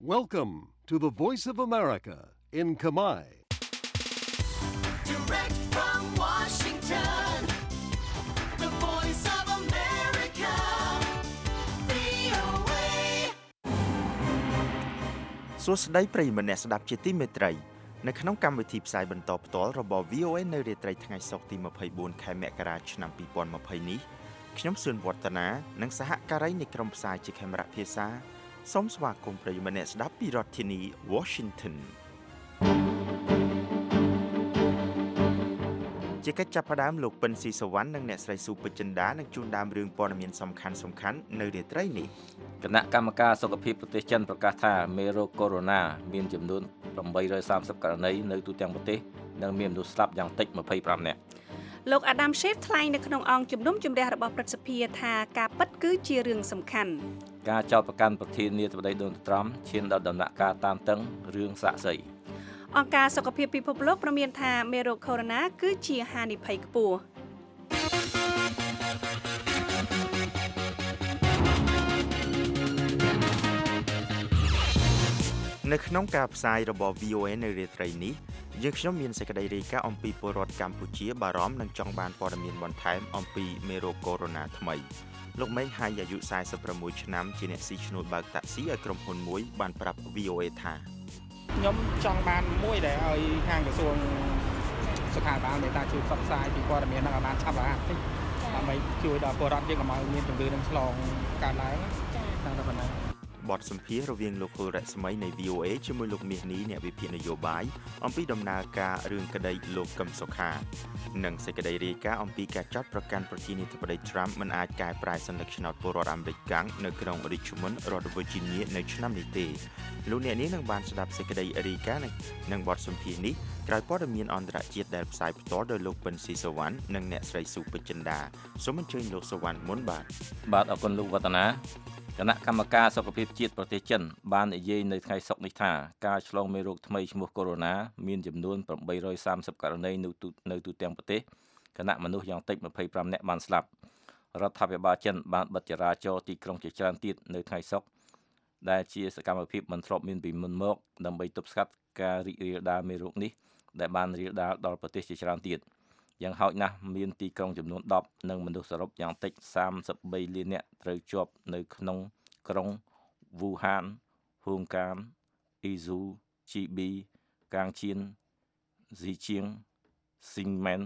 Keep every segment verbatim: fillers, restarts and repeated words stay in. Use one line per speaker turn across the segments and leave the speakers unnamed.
Welcome to the Voice of America in Khmer.
Direct from Washington, the Voice of America, វី អូ เอ
សួស្តីប្រិយមិត្តអ្នកស្ដាប់ជាទីមេត្រីនៅក្នុងកម្មវិធីផ្សាយបន្តផ្ទាល់របស់ វី អូ เอ នៅរាត្រីថ្ងៃសុក្រទីម្ភៃបួនខែមករាឆ្នាំពីរពាន់ម្ភៃនេះខ្ញុំសឿនវឌ្ឍនានិងសហការីនៃក្រុមផ្សាយជាខេមរៈភាសាសូមស្វាគមន៍ប្រិយមិត្តអ្នកស្ដាប់ពីរដ្ឋធានី Washington ជាកិច្ចចាប់ផ្ដើមលោកពិនស៊ីសវណ្ណនិងអ្នកស្រីស៊ូពេជ្រចិន្តានឹងជូនដើមរឿងព័ត៌មានសំខាន់សំខាន់នៅរាត្រីនេះ
គណៈកម្មការសុខភាពប្រទេសចិនប្រកាសថាមេរោគកូវីដ -មានចំនួនeight hundred thirtyករណីនៅទូទាំងប្រទេសនិងមានមនុស្សស្លាប់យ៉ាងតិចtwenty-fiveនាក់
លោក Adam Schiff ថ្លែងនៅក្នុងអង្គជំនុំជម្រះរបស់ព្រឹទ្ធសភាថាការពិតគឺជារឿងសំខាន់
ការចោទប្រកាន់ប្រធានាធិបតី Donald Trump ឈានដល់ដំណាក់កាលតានតឹងរឿងសាក្សី
អង្គការសុខភាពពិភពលោកប្រមានថាមេរោគកូវីដ -គឺជាហានិភ័យខ្ពស់
នៅក្នុងការផ្សាយរបស់ វី អូ เอ នៅរាត្រីនេះយើងខ្ញុំមានសេចក្តីរាយការណ៍អំពីពលរដ្ឋកម្ពុជាបារម្ភនិងចង់បានព័ត៌មានបន្ថែមអំពីមេរោគកូវីដ -ថ្មីលោកម៉េងហៃអាយុforty-sixឆ្នាំជាអ្នកស៊ីឈ្នួលបើកតាក់ស៊ីឲ្យក្រុមហ៊ុនមួយបានប្រាប់ វី អូ เอ ថា
ខ្ញុំចង់បានមួយដែលឲ្យខាងក្រសួងសុខាភិបាលមេត្តាជួយផ្សព្វផ្សាយពីព័ត៌មានហ្នឹងឲ្យបានឆាប់រហ័សតិចដើម្បីជួយដល់ពលរដ្ឋយើងកុំឲ្យមានជំងឺនឹងឆ្លងកើតឡើងតាមតែប៉ុណ្ណឹង
បទសម្ភាសន៍រវាងលោកហ៊ុលរស្មីនៃ វី អូ เอ ជាមួយលោកមាសនេះអ្នកវិភាគនយោបាយអំពីដំណើរការរឿងក្តីលោកកឹមសុខានិងសេចក្តីរាយការណ៍អំពីការចាត់ប្រកាន់ប្រធានាធិបតី Trump មិនអាចកែប្រែសញ្ញាឆ្នោតពលរដ្ឋអាមេរិកកាំងនៅក្រុង Richmond រដ្ឋ Virginia នៅឆ្នាំនេះទេលោកអ្នកនាងនឹងបានស្ដាប់សេចក្តីរាយការណ៍និងបទសម្ភាសន៍នេះក្រោយព័ត៌មានអន្តរជាតិដែលផ្សាយផ្ទាល់ដោយលោកពិនស៊ីសវណ្ណនិងអ្នកស្រីស៊ូពេជ្រចិន្តាសូមអញ្ជើញលោកសវណ្ណមុនបាទ
បាទអរគុណលោកវឌ្ឍនាគណៈកម្មការសុខភាពជាតិប្រទេសចិនបាននិយាយនៅថ្ងៃសុក្រនេះថាការឆ្លងមេរោគថ្មីឈ្មោះកូវីដ -មានចំនួនeight hundred thirtyករណីនៅទូនៅទូទាំងប្រទេសគណៈមនុស្សយ៉ាងតិចtwenty-fiveនាក់បានស្លាប់រដ្ឋាភិបាលចិនបានបិទចរាចរណ៍ទីក្រុងជាច្រើនទៀតនៅថ្ងៃសុក្រដែលជាសកម្មភាពមិនធ្លាប់មានពីមុនមកដើម្បីទប់ស្កាត់ការរីករាលដាលមេរោគនេះដែលបានរាលដាលដល់ប្រទេសជាច្រើនទៀតយ៉ាងហោចណាស់មានទីក្រុងចំនួនtenនិងមនុស្សសរុបយ៉ាងតិចthirty-threeលាននាក់ត្រូវជាប់នៅក្នុងក្រុង Wuhan, Hongkong, Izhou, Chibi, Kangchin, Zhejiang, Xiamen,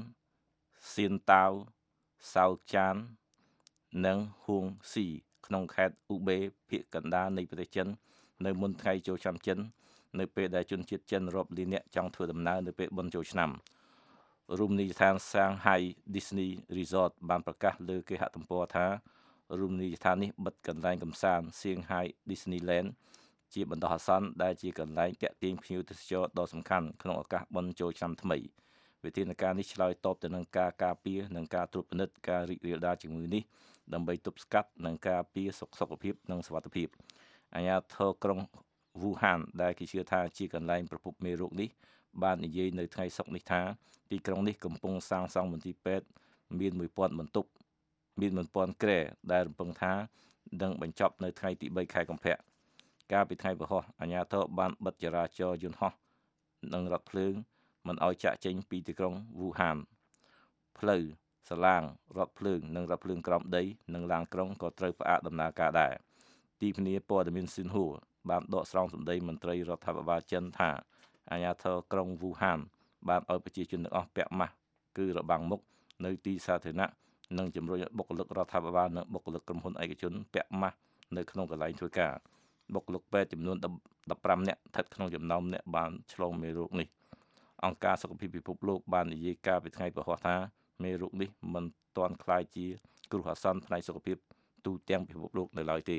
Xintao, Shaojiang និង Huangxi ក្នុងខេត្ត Hubei ភាគកណ្ដាលនៃប្រទេសចិននៅមុនថ្ងៃចូលឆ្នាំចិននៅពេលដែលជនជាតិចិនរាប់លាននាក់ចង់ធ្វើដំណើរនៅពេលបុណ្យចូលឆ្នាំរមណីយដ្ឋាន Shanghai Disney Resort បានប្រកាសលើគេហទំព័រថារមណីយដ្ឋាននេះបិទកន្លែងកម្សាន្ត Shanghai Disneyland ជាបណ្ដោះអាសន្នដែលជាកន្លែងទាក់ទាញភ្ញៀវទេសចរដ៏សំខាន់ក្នុងឱកាសបុណ្យចូលឆ្នាំថ្មីវិធានការនេះឆ្លើយតបទៅនឹងការការពារនិងការត្រួតពិនិត្យការរីករាលដាលជំងឺនេះដើម្បីទប់ស្កាត់និងការពារសុខសុខភាពនិងសុវត្ថិភាពអាជ្ញាធរក្រុង Wuhan ដែលគេជឿថាជាកន្លែងប្រភពមេរោគនេះបាននិយាយនៅថ្ងៃសុក្រនេះថាទីក្រុងនេះកំពុងសាងសង់មន្ទីរពេទ្យមានone thousandបន្ទប់មានone thousandគ្រែដែលរំពឹងថានឹងបញ្ចប់នៅថ្ងៃទីthreeខែកុម្ភៈកាលពីថ្ងៃពហុអាជ្ញាធរបានបិទចរាចរណ៍យន្តហោះនិងរថភ្លើងមិនឲ្យចាក់ចេញពីទីក្រុង Wuhan ផ្លូវសាឡាងរថភ្លើងនិងរថភ្លើងក្រោមដីនិងឡានក្រុងក៏ត្រូវផ្អាកដំណើរការដែរទីភ្នាព័ត៌មាន Xinhua បានដកស្រង់សម្ដីមន្ត្រីរដ្ឋាភិបាលចិនថាអាជ្ញាធរក្រុង Wuhan បានឲ្យប្រជាជនទាំងអស់ពាក់ម៉ាស់គឺរបាំងមុខនៅទីសាធារណៈនិងជំរុញឲ្យបុគ្គលិករដ្ឋាភិបាលនិងបុគ្គលិកក្រុមហ៊ុនឯកជនពាក់ម៉ាស់នៅក្នុងកន្លែងធ្វើការបុគ្គលិកពេទ្យចំនួនfifteenនាក់ស្ថិតក្នុងចំណោមអ្នកបានឆ្លងមេរោគនេះអង្គការសុខភាពពិភពលោកបាននិយាយកាលពីថ្ងៃពហុថាមេរោគនេះមិនទាន់ក្លាយជាគ្រោះអាសន្នផ្នែកសុខភាពទូទាំងពិភពលោកនៅឡើយទេ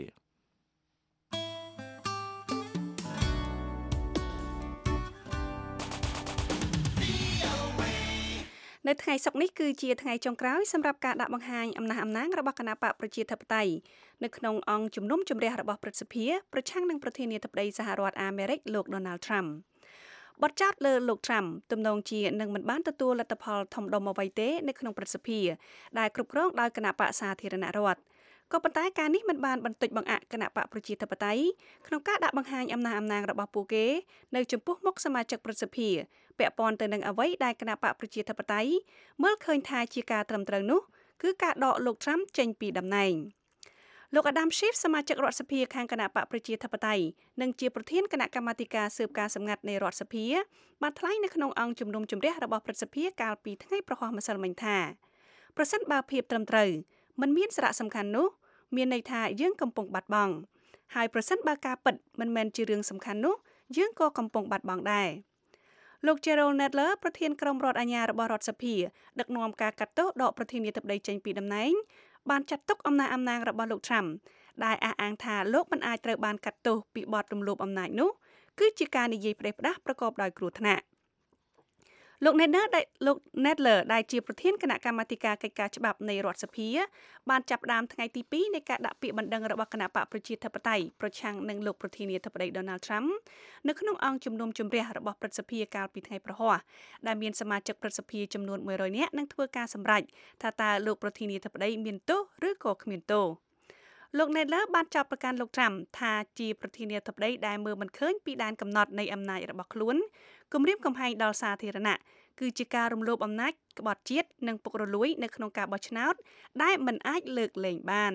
នៅថ្ងៃសុក្រនេះគឺជាថ្ងៃចុងក្រោយសម្រាប់ការដាក់បង្ហាញអំណះអំណាងរបស់គណបកប្រជាធិបតេយ្យនៅក្នុងអង្គជំនុំជម្រះរបស់ព្រឹទ្ធសភាប្រឆាំងនឹងប្រធានាធិបតីសហរដ្ឋអាមេរិកលោក Donald Trump បទចោទលើលោក Trump ទំនងជានឹងមិនបានទទួលលទ្ធផលធំដុំអ្វីទេនៅក្នុងព្រឹទ្ធសភាដែលគ្រប់គ្រងដោយគណបកសាធារណរដ្ឋក៏ប៉ុន្តែការនេះមិនបានបន្តិចបង្អាក់គណៈបកប្រជាធិបតេយ្យក្នុងការដាក់បង្ហាញអំណះអំណាងរបស់ពួកគេនៅចំពោះមុខសមាជិកប្រសិទ្ធិពាក់ព័ន្ធទៅនឹងអ្វីដែលគណៈបកប្រជាធិបតេយ្យមើលឃើញថាជាការត្រឹមត្រូវនោះគឺការដកលោក Trump ចេញពីតំណែងលោក Adam Schiff សមាជិករដ្ឋសភាខាងគណៈបកប្រជាធិបតេយ្យនិងជាប្រធានគណៈកម្មាធិការស៊ើបការសម្ងាត់នៃរដ្ឋសភាបានថ្លែងនៅក្នុងអង្គជំនុំជម្រះរបស់ព្រឹទ្ធសភាកាលពីថ្ងៃប្រហោះម្សិលមិញថាប្រសិនបើភាពត្រឹមត្រូវมันមានសារៈសំខាន់នោះមានន័យថាយើងកំពុងបាត់បង់ហើយប្រសិនបើការពិតមិនមែនជារឿងសំខាន់នោះយើងក៏កំពុងបាត់បង់ដែរលោក Jerrold Nadler ប្រធានក្រុមរដ្ឋអាជ្ញារបស់រដ្ឋសភាដឹកនាំការកាត់ទោសដកប្រធានាធិបតីចេញពីតំណែងបានចាត់ទុកអំណាចអំណាងរបស់លោក Trump ដែលអះអាងថាលោកមិនអាចត្រូវបានកាត់ទោសពីបទរំលោភអំណាចនោះគឺជាការនិយាយផ្ដេសផ្ដាសប្រកបដោយគ្រោះថ្នាក់លោក Nadler ដែលលោក Nadler ដែលជាប្រធានគណៈកម្មាធិការកិច្ចការច្បាប់នៃរដ្ឋសភាបានចាប់ផ្ដើមថ្ងៃទីពីរនៃការដាក់ពាក្យបណ្ដឹងរបស់គណៈបកប្រជាធិបតេយ្យប្រឆាំងនឹងលោកប្រធានាធិបតី Donald Trump នៅក្នុងអង្គជំនុំជម្រះរបស់ព្រឹទ្ធសភាកាលពីថ្ងៃប្រហោះដែលមានសមាជិកព្រឹទ្ធសភាចំនួនមួយរយនាក់នឹងធ្វើការសម្រេចថាតើលោកប្រធានាធិបតីមានទោសឬក៏គ្មានទោសលោក Nadler បានចោទប្រកាន់លោក Trump ថាជាប្រធានាធិបតីដែលមើលមិនឃើញពីដែនកំណត់នៃអំណាចរបស់ខ្លួនគំរាមកំហែងដល់សាធារណៈគឺជាការរំលោភអំណាចក្បត់ជាតិនិងពុករលួយនៅក្នុងការបោះឆ្នោតដែលមិនអាចលើកលែងបាន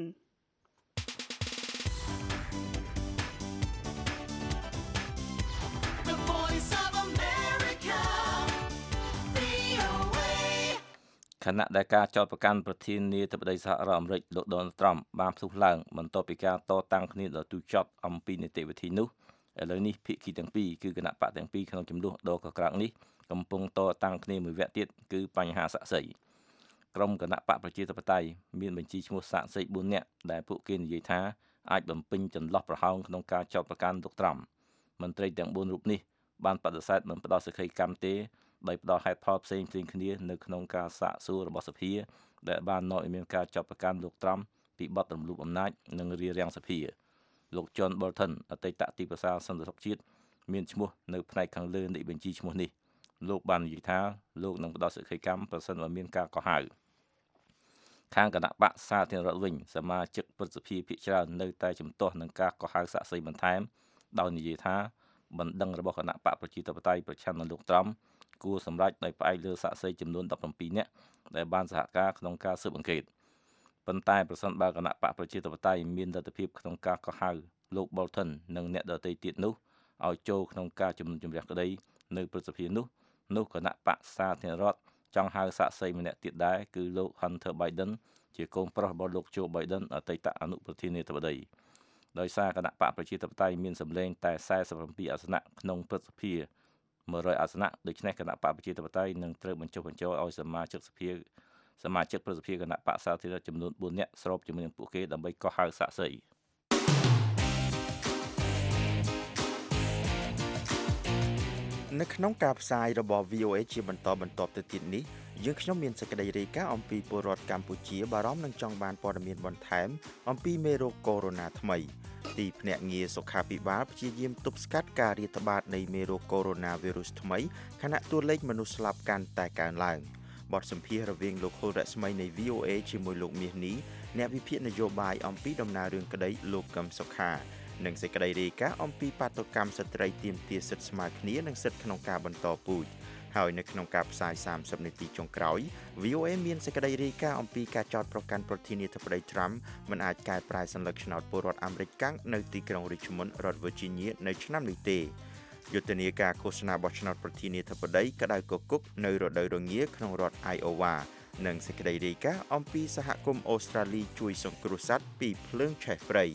The voice of America, វី អូ เอ
ខណៈដែលការចោទប្រកាន់ប្រធានាធិបតីសហរដ្ឋអាមេរិកលោក Donald Trump បានផ្ទុះឡើងបន្ទាប់ពីការតតាំងគ្នាដ៏ទូចត់អំពីនីតិវិធីនោះឥឡូវនេះភាគីទាំងពីរគឺគណៈបកទាំងពីរក្នុងចំនួនដ៏កក្រើកនេះកំពុងតតាំងគ្នាមួយវគ្គទៀតគឺបញ្ហាសាក្សីក្រុមគណៈបកប្រជាធិបតេយ្យមានបញ្ជីឈ្មោះសាក្សីបួននាក់ដែលពួកគេនិយាយថាអាចបំពេញចន្លោះប្រហោងក្នុងការចោទប្រកាន់លោក Trump មន្ត្រីទាំងបួនរូបនេះបានបដិសេធមិនផ្ដល់សេចក្តីកម្មទេដោយផ្ដល់ហេតុផលផ្សេងៗគ្នានៅក្នុងការសាកសួររបស់សភាដែលបាននាំឲ្យមានការចោទប្រកាន់លោក Trump ពីបទរំលោភអំណាចនិងរារាំងសភាលោក John Bolton អតីតទីប្រឹក្សាសន្តិសុខជាតិមានឈ្មោះនៅផ្នែកខាងលើនៃបញ្ជីឈ្មោះនេះលោកបាននិយាយថាលោកនឹងផ្ដល់សេចក្តីកម្មប្រសិនបើមានការកោះហៅខាងគណៈបកសាធារណរដ្ឋវិញសមាជិកព្រឹទ្ធសភាភាគច្រើននៅតែជំទាស់នឹងការកោះហៅសាក្សីបន្ថែមដោយនិយាយថាបណ្ដឹងរបស់គណៈបកប្រជាធិបតេយ្យប្រឆាំងនឹងលោក Trump គួរសម្រេចដោយផ្អែកលើសាក្សីចំនួនដប់ប្រាំពីរនាក់ដែលបានសហការក្នុងការស៊ើបអង្កេតប៉ុន្តែប្រសិនបើគណៈបកប្រជាធិបតេយ្យមានលទ្ធភាពក្នុងការកោះហៅលោក Bolton និងអ្នកដទៃទៀតនោះឲ្យចូលក្នុងការជំនុំជម្រះក្តីនៅព្រឹទ្ធសភានោះនោះគណៈបកសាធារណរដ្ឋចង់ហៅសាក្សីម្នាក់ទៀតដែរគឺលោក Hunter Biden ជាកូនប្រុសរបស់លោក Joe Biden អតីតអនុប្រធានាធិបតីដោយសារគណៈបកប្រជាធិបតេយ្យមានសម្លេងតែសែសិបប្រាំពីរអាសនៈក្នុងព្រឹទ្ធសភាមួយរយអាសនៈដូច្នេះគណៈបកប្រជាធិបតេយ្យនឹងត្រូវបញ្ចុះបញ្ចូលឲ្យសមាជិកសភាសមាជិកព្រឹទ្ធសភាគណៈបកសាធារណរដ្ឋចំនួនបួននាក់ស្របជាមួយនឹងពួកគេដើម្បីកោះហៅសាក្សីនៅក្នុងការផ្សាយរបស់ វី អូ เอ ជាបន្តបន្ទាប់ទៅទៀតនេះយើងខ្ញុំមានសេចក្តីរាយការណ៍អំពីពលរដ្ឋកម្ពុជាបារម្ភនឹងចង់បានព័ត៌មានបន្ថែមអំពីមេរោគកូវីដ -ថ្មី ទីភ្នាក់ងារសុខាភិបាលព្យាយាមទប់ស្កាត់ការរាតត្បាតនៃមេរោគកូវីដ -ថ្មីខណៈតួលេខមនុស្សស្លាប់កាន់តែកើនឡើងបទសម្ភាសន៍រវាងលោកហុលរស្មីនៃ វី អូ เอ ជាមួយលោកមាសនេះអ្នកវិភាគនយោបាយអំពីដំណើររឿងក្តីលោកកឹមសុខានិងសេចក្តីរាយការណ៍អំពីបាតុកម្មស្ត្រីទាមទារសិទ្ធិស្មើគ្នានិងសិទ្ធិក្នុងការបន្តពូជហើយនៅក្នុងការផ្សាយសាមសិបនាទីចុងក្រោយ វី អូ เอ មានសេចក្តីរាយការណ៍អំពីការចោទប្រកាន់ប្រធានាធិបតី Trump មិនអាចកែប្រែសញ្ញាឆ្នោតពលរដ្ឋអាមេរិកកាំងនៅទីក្រុង Richmond រដ្ឋ Virginia នៅឆ្នាំនេះទេយុទ្ធនាការឃោសនាបោះឆ្នោតប្រធានាធិបតីក្តៅគគុកនៅរដូវរងាក្នុងរដ្ឋ Iowa និងសេចក្តីរាយការណ៍អំពីសហគមន៍អូស្ត្រាលីជួយសង្គ្រោះសត្វពីភ្លើងឆេះព្រៃ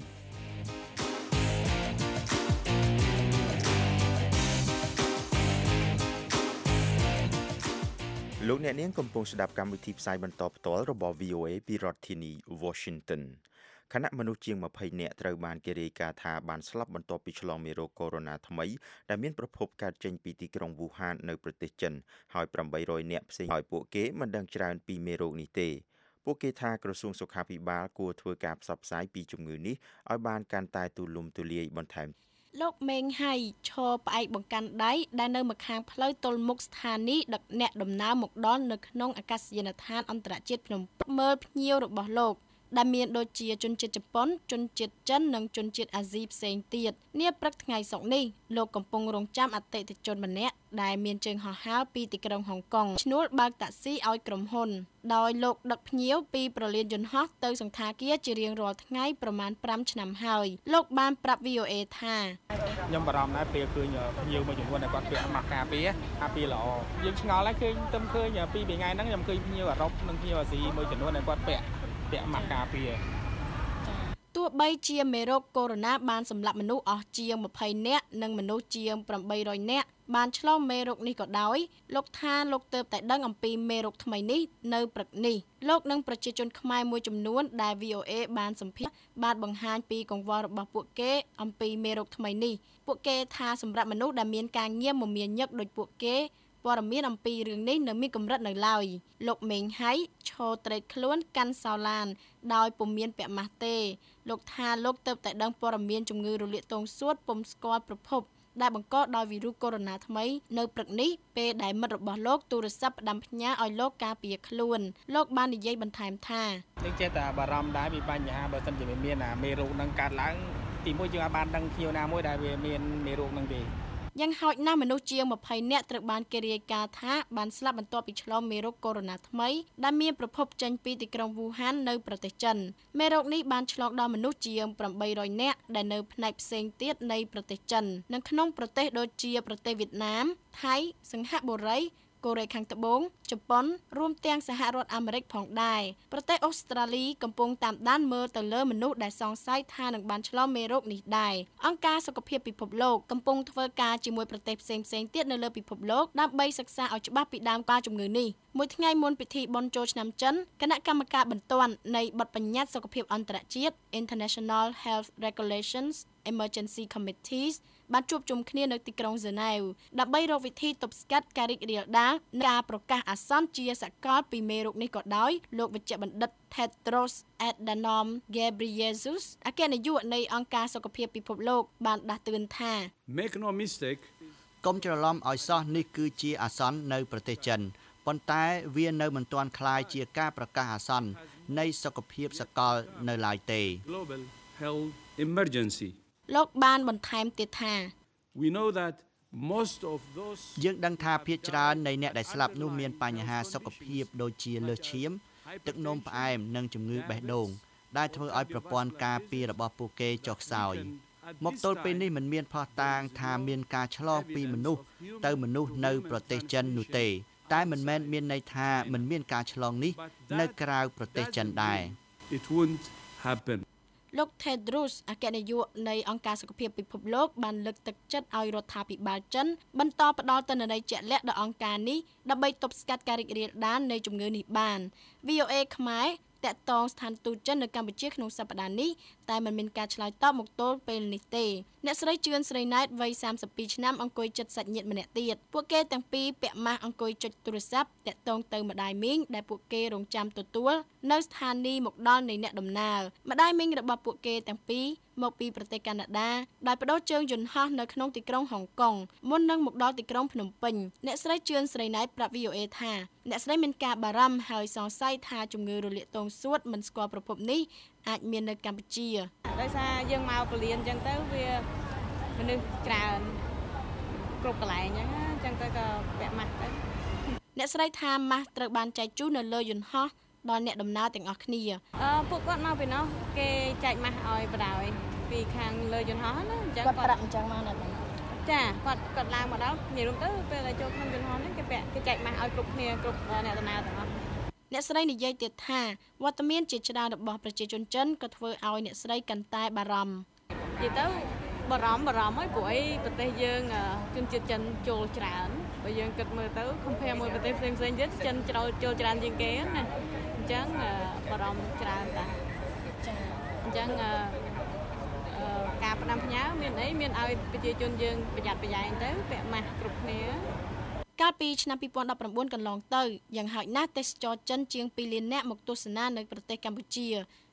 លោកអ្នកនាងកំពុងស្ដាប់កម្មវិធីផ្សាយបន្តផ្ទាល់របស់ វី អូ เอ ពីរដ្ឋធានី Washington ខណៈមនុស្សជាងម្ភៃនាក់ត្រូវបានគេរាយការណ៍ថាបានស្លាប់បន្ទាប់ពីឆ្លងមេរោគកូវីដ -ថ្មីដែលមានប្រភពកើតចេញពីទីក្រុងវូហាននៅប្រទេសចិនហើយប្រាំបីរយនាក់ផ្សេងហើយពួកគេមិនដឹងច្រើនពីមេរោគនេះទេពួកគេថាក្រសួងសុខាភិបាលគួរធ្វើការផ្សព្វផ្សាយពីជំងឺនេះឲ្យបានកាន់តែទូលំទូលាយបន្ថែម
លោកមេងហៃឈរផ្អែកបង្កាន់ដៃដែលនៅម្ខាងផ្លូវទល់មុខស្ថានីយ៍ដឹកអ្នកដំណើរមកដល់នៅក្នុងអាកាសយានដ្ឋានអន្តរជាតិភ្នំពេញមើលភ្ញៀវរបស់លោកដែលមានដូចជាជនជាតិជប៉ុនជនជាតិចិននិងជនជាតិអាស៊ីផ្សេងទៀតនាព្រឹកថ្ងៃសុក្រនេះលោកកំពុងរងចាំអតិថិជនម្នាក់ដែលមានជើងហោះហើរពីទីក្រុងហុងកុងឈ្នួលបើកតាក់ស៊ីឲ្យក្រុមហ៊ុនដោយលោកដឹកភ្ញៀវពីប្រលានយន្តហោះទៅសង្ខាគារជារៀងរាល់ថ្ងៃប្រមាណប្រាំឆ្នាំហើយលោកបានប្រាប់ វី អូ អេ ថា
ខ្ញុំបារម្ភដែរពេលឃើញភ្ញៀវមួយចំនួនដែលគាត់ពាក់ម៉ាស់ការពារការពារល្អយើងឆ្ងល់ហើយឃើញទៅឃើញពីពីថ្ងៃហ្នឹងខ្ញុំឃើញភ្ញៀវអឺរ៉ុបនិងភ្ញៀវអាស៊ីមួយចំនួនដែលគាត់ពាក់ពាក់ម៉ាស់ការពារ
ទោះបីជាមេរោគកូវីដ -19 បានសម្លាប់មនុស្សអស់ជាងម្ភៃនាក់និងមនុស្សជាងប្រាំបីរយនាក់បានឆ្លងមេរោគនេះក៏ដោយលោកថាលោកទើបតែដឹងអំពីមេរោគថ្មីនេះនៅព្រឹកនេះលោកនិងប្រជាជនខ្មែរមួយចំនួនដែល វី អូ អេ បានសម្ភាសន៍បានបង្ហាញពីកង្វល់របស់ពួកគេអំពីមេរោគថ្មីនេះពួកគេថាសម្រាប់មនុស្សដែលមានការងារមមាញឹកដូចពួកគេព័ត៌មានអំពីរឿងនេះនៅមានកម្រិតនៅឡើយលោកមេងហៃឈរត្រេកខ្លួនកាន់សោឡានដោយពុំមានពាក់ម៉ាស់ទេលោកថាលោកទើបតែដឹងព័ត៌មានជំងឺរលាកទងសួតពុំស្គាល់ប្រភពដែលបង្កដោយវីរុសកូវីដ -19 ថ្មីនៅព្រឹកនេះពេលដែលមិត្តរបស់លោកទូរស័ព្ទផ្ដាំផ្ញើឲ្យលោកការពារខ្លួនលោកបាននិយាយបន្ថែមថា
យើងចេះតែបារម្ភដែរពីបញ្ហាបើសិនជាមានមេរោគនឹងកើតឡើងទីមួយយើងអាចបានដឹងភ្ញៀវណាមួយដែលវាមានមេរោគនឹងទេ
យ៉ាងហោចណាស់មនុស្សជាងម្ភៃនាក់ត្រូវបានគេរាយការណ៍ថាបានស្លាប់បន្ទាប់ពីឆ្លងមេរោគកូវីដ -19 ថ្មីដែលមានប្រភពចេញពីទីក្រុងវូហាននៅប្រទេសចិនមេរោគនេះបានឆ្លងដល់មនុស្សជាងប្រាំបីរយនាក់ដែលនៅផ្នែកផ្សេងទៀតនៃប្រទេសចិននិងក្នុងប្រទេសដូចជាប្រទេសវៀតណាមថៃសិង្ហបុរីកូរ៉េខាងត្បូងជប៉ុនរួមទាំងសហរដ្ឋអាមេរិកផងដែរប្រទេសអូស្ត្រាលីកំពុងតាមដានមើលទៅលើមនុស្សដែលសង្ស័យថានឹងបានឆ្លងមេរោគនេះដែរអង្គការសុខភាពពិភពលោកកំពុងធ្វើការជាមួយប្រទេសផ្សេងៗទៀតនៅលើពិភពលោកដើម្បីសិក្សាឲ្យច្បាស់ពីដើមការជំងឺនេះមួយថ្ងៃមុនពិធីបុណ្យចូលឆ្នាំចិនគណៈកម្មការបន្ទាន់នៃបទបញ្ញត្តិសុខភាពអន្តរជាតិ International Health Regulations Emergency Committees បានជួបជុំគ្នានៅទីក្រុងហ្សឺណែវដើម្បីរកវិធីទប់ស្កាត់ការរីករាលដាលនៃការប្រកាសអាសន្នជាសកលពីមេរោគនេះក៏ដោយលោកវេជ្ជបណ្ឌិត Tedros Adhanom Ghebreyesus អគ្គនាយកនៃអង្គការសុខភាពពិភពលោកបានដាស់តឿនថា
Make no mistake
កុំច្រឡំឲ្យសោះនេះគឺជាអាសន្ននៅប្រទេសចិនប៉ុន្តែវានៅមិនទាន់คล้ายជាការប្រកាសអាសន្ននៃសុខភាពសកលនៅឡើយទេ
Global Health Emergency
លោកបានបន្ថែមទៀតថា
We know that most of those
យើងដឹងថាភាគច្រើននៃអ្នកដែលស្លាប់នោះមានបញ្ហាសុខភាពដូចជាលើសឈាមទឹកនោមផ្អែមនិងជំងឺបេះដូងដែលធ្វើឲ្យប្រព័ន្ធការពាររបស់ពួកគេចុះខ្សោយមកទល់ពេលនេះមិនមានភស្តុតាងថាមានការឆ្លងពីមនុស្សទៅមនុស្សនៅប្រទេសចិននោះទេតែមិនមែនមានន័យថាមិនមានការឆ្លងនេះនៅក្រៅប្រទេសចិនដែរ
It won't happen
លោក Tedros អគ្គនាយកនៃអង្គការសុខភាពពិភពលោកបានលើកទឹកចិត្តឲ្យរដ្ឋាភិបាលចិនបន្តផ្ដល់ទិន្នន័យជាក់លាក់ដល់អង្គការនេះដើម្បីទប់ស្កាត់ការរីករាលដាលនៃជំងឺនេះបាន វី អូ អេ ខ្មែរតាក់ទងស្ថានទូតចិននៅកម្ពុជាក្នុងសប្តាហ៍នេះតែមិនមានការឆ្លើយតបមកទល់ពេលនេះទេអ្នកស្រីជឿនស្រីណែតវ័យសាមសិបពីរឆ្នាំអង្គុយជិតសាច់ញាតិម្នាក់ទៀតពួកគេទាំងពីរពាក់ម៉ាស់អង្គុយចុចទូរស័ព្ទតាក់ទងទៅម្ដាយមីងដែលពួកគេរងចាំទទួលនៅស្ថានីយ៍មកដល់នៃអ្នកដំណើរម្ដាយមីងរបស់ពួកគេទាំងពីរមកពីប្រទេសកាណាដាដោយបដូរជើងយន្តហោះនៅក្នុងទីក្រុងហុងកុងមុននឹងមកដល់ទីក្រុងភ្នំពេញអ្នកស្រីជឿនស្រីណែតប្រាប់ វី អូ អេ ថាអ្នកស្រីមានការបារម្ភហើយសង្ស័យថាជំងឺរលាកទងសួតមិនស្គាល់ប្រភពនេះអាចមាននៅកម្ពុជា
ដោយសារយើងមកពលានអញ្ចឹងទៅវាមនុស្សច្រើនគ្រប់កន្លែងអញ្ចឹងអញ្ចឹងទៅក៏ពាក់ម៉ាស់ទៅ
អ្នកស្រីថាម៉ាស់ត្រូវបានចែកជូននៅលើយន្តហោះដល់អ្នកដំណើរទាំងអស់គ្នា
អឺពួកគាត់មកពីនោះគេចែកម៉ាស់ឲ្យបដ ாய் ពីខាងលើយន្តហោះណាអញ្ចឹង
គាត់ប្រាប់អញ្ចឹងមកណា
ចាគាត់គាត់ឡើងមកដល់និយាយរួមទៅពេលដែលចូលក្នុងយន្តហោះនេះគេពាក់គេចែកម៉ាស់ឲ្យគ្រប់គ្នាគ្រប់អ្នកដំណើរទាំងអស់
អ្នកស្រីនិយាយទៀតថាវត្តមានជាច្រើនរបស់ប្រជាជនចិនក៏ធ្វើឲ្យអ្នកស្រីកាន់តែបារម្ភ
និយាយទៅបារម្ភបារម្ភហើយព្រោះអីប្រទេសយើងជនជាតិចិនចូលច្រើនបើយើងគិតមើលទៅ compare មួយប្រទេសផ្សេងផ្សេងទៀតចិនចូលចូលច្រើនជាងគេណាអញ្ចឹងបារម្ភច្រើនតាចាអញ្ចឹងការផ្ដាំផ្ញើមានអីមានឲ្យប្រជាជនយើងប្រយ័ត្នប្រយែងទៅពាក់ម៉ាស់គ្រប់គ្នា
កាលពីឆ្នាំពីរពាន់ដប់ប្រាំបួនកន្លងទៅយ៉ាងហោចណាស់ទេសចរចិនជាងពីរលាននាក់មកទស្សនានៅប្រទេសកម្ពុជា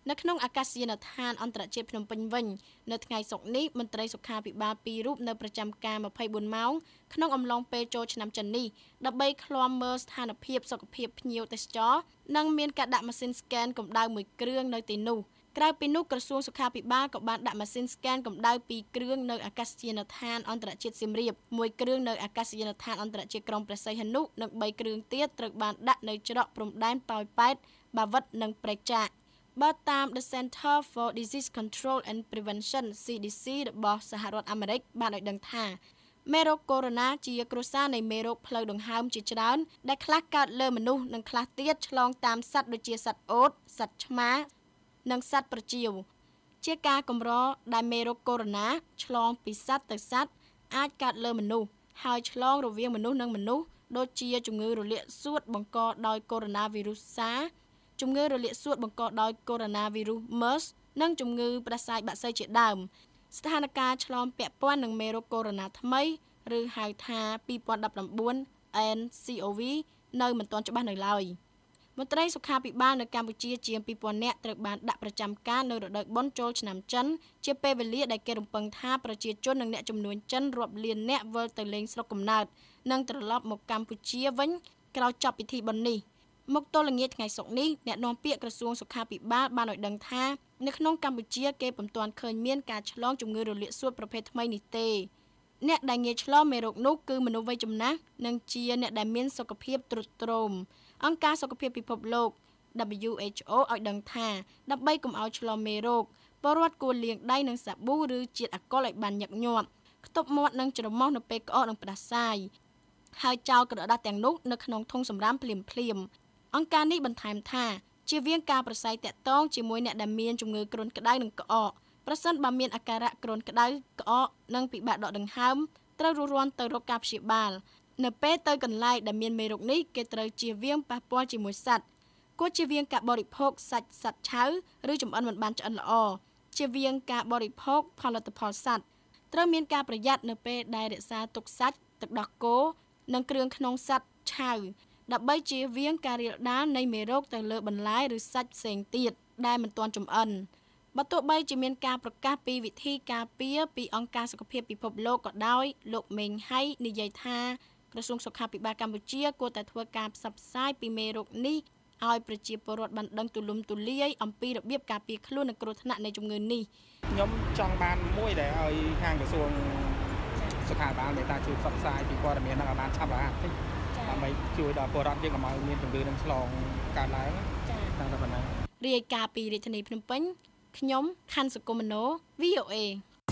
នៅក្នុងអាកាសយានដ្ឋានអន្តរជាតិភ្នំពេញវិញនៅថ្ងៃសុក្រនេះមន្ត្រីសុខាភិបាលពីររូបនៅប្រចាំការម្ភៃបួនម៉ោងក្នុងអំឡុងពេលចូលឆ្នាំចិននេះដើម្បីឃ្លាំមើលស្ថានភាពសុខភាពភ្ញៀវទេសចរនិងមានការដាក់ម៉ាស៊ីនស្កេនកម្ដៅមួយគ្រឿងនៅទីនោះក្រៅពីនោះក្រសួងសុខាភិបាលក៏បានដាក់ម៉ាស៊ីនស្កេនកម្ដៅពីរគ្រឿងនៅអាកាសយានដ្ឋានអន្តរជាតិសៀមរាបមួយគ្រឿងនៅអាកាសយានដ្ឋានអន្តរជាតិក្រុងព្រះសីហនុនិងបីគ្រឿងទៀតត្រូវបានដាក់នៅច្រកព្រំដែនប៉ោយប៉ែតបាវិតនិងព្រែកចាកបើតាម The Center for Disease Control and Prevention ซี ดี ซี របស់សហរដ្ឋអាមេរិកបានឲ្យដឹងថាមេរោគកូវីដ -ជាគ្រួសារនៃមេរោគផ្លូវដង្ហើមជាច្រើនដែលខ្លះកើតលើមនុស្សនិងខ្លះទៀតឆ្លងតាមសត្វដូចជាសត្វអូតសត្វឆ្មានិងសត្វប្រចៀវជាការកម្រដែលមេរោគកូវីដ -ឆ្លងពីសត្វទៅសត្វអាចកើតលើមនុស្សហើយឆ្លងរវាងមនុស្សនិងមនុស្សដូចជាជំងឺរលាកសួតបង្កដោយកូវីដ SARS ជំងឺរលាកសួតបង្កដោយកូវីដ MERS និងជំងឺផ្ដាសាយបាក់សីជាដើមស្ថានភាពឆ្លងពាក់ព័ន្ធនឹងមេរោគកូវីដ ថ្មីឬហៅថាពីរពាន់ដប់ប្រាំបួន អេន ซี អូ វី នៅមិនទាន់ច្បាស់នៅឡើយមន្ត្រីសុខាភិបាលនៅកម្ពុជាជាងពីរពាន់នាក់ត្រូវបានដាក់ប្រចាំការនៅរដូវបុណ្យចូលឆ្នាំចិនជាពេលវេលាដែលគេរំពឹងថាប្រជាជននិងអ្នកជំនួញចិនរាប់លាននាក់វិលទៅលេងស្រុកកំណើតនិងត្រឡប់មកកម្ពុជាវិញក្រោយចប់ពិធីបុណ្យនេះមកទល់ល្ងាចថ្ងៃសុក្រនេះអ្នកនាំពាក្យក្រសួងសុខាភិបាលបានឲ្យដឹងថានៅក្នុងកម្ពុជាគេពុំទាន់ឃើញមានការឆ្លងជំងឺរលាកសួតប្រភេទថ្មីនេះទេអ្នកដែលងាយឆ្លងមេរោគនោះគឺមនុស្សវ័យចំណាស់និងជាអ្នកដែលមានសុខភាពទ្រុឌទ្រោមអង្គការសុខភាពពិភពលោក ដប៊្យូ អេច អូ ឲ្យដឹងថាដើម្បីកុំឲ្យឆ្លងមេរោគពលរដ្ឋគួរលាងដៃនឹងសាប៊ូឬជាតិអាល់កុលឲ្យបានញឹកញាប់ខ្ទប់មាត់និងច្រមុះនៅពេលក្អកនិងផ្ដាសាយហើយចោលក្រដាសទាំងនោះនៅក្នុងធុងសម្រាមភ្លាមភ្លាមអង្គការនេះបន្ថែមថាជៀសវាងការប្រស័យតាក់ទងជាមួយអ្នកដែលមានជំងឺគ្រុនក្តៅនិងក្អកប្រសិនបើមានអាការៈគ្រុនក្តៅក្អកនិងពិបាកដកដង្ហើមត្រូវរួសរាន់ទៅរកការព្យាបាលនៅពេលទៅកន្លែងដែលមានមេរោគនេះគេត្រូវជៀសវាងប៉ះពាល់ជាមួយសត្វគួរជៀសវាងការបរិភោគសាច់សត្វឆៅឬចម្អិនមិនបានឆ្អិនល្អជៀសវាងការបរិភោគផលិតផលសត្វត្រូវមានការប្រយ័ត្ននៅពេលដែលរក្សាទុកសាច់ទឹកដោះគោនិងគ្រឿងក្នុងសត្វឆៅដើម្បីជៀសវាងការរាលដាលនៃមេរោគទៅលើបន្លែឬសាច់ផ្សេងទៀតដែលមិនទាន់ចម្អិនបើទោះបីជាមានការប្រកាសពីវិធីការពារពីអង្គការសុខភាពពិភពលោកក៏ដោយលោកមេងហៃនិយាយថាក្រសួងសុខាភិបាលកម្ពុជាគួរតែធ្វើការផ្សព្វផ្សាយពីមេរោគនេះឲ្យប្រជាពលរដ្ឋបានដឹងទូលំទូលាយអំពីរបៀបការពារខ្លួននិងគ្រោះថ្នាក់នៃជំងឺនេះ
ខ្ញុំចង់បានមួយដែលឲ្យខាងក្រសួងសុខាភិបាលមេត្តាជួយផ្សព្វផ្សាយពីព័ត៌មានហ្នឹងឲ្យបានឆាប់រហ័សតិចដើម្បីជួយដល់ពលរដ្ឋយើងកុំឲ្យមានជំងឺនឹងឆ្លងកើតឡើងចា៎តាមតែប៉ុណ្ណឹង
រាយការណ៍ពីរាជធានីភ្នំពេញខ្ញុំខណ្ឌសុគមនោ វី អូ เอ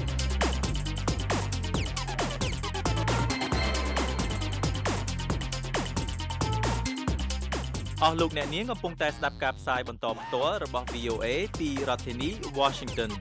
អស់លោកអ្នកនាងកំពុងតែស្ដាប់ការផ្សាយបន្តផ្ទាល់របស់ វី អូ เอ ពីរដ្ឋធានី Washington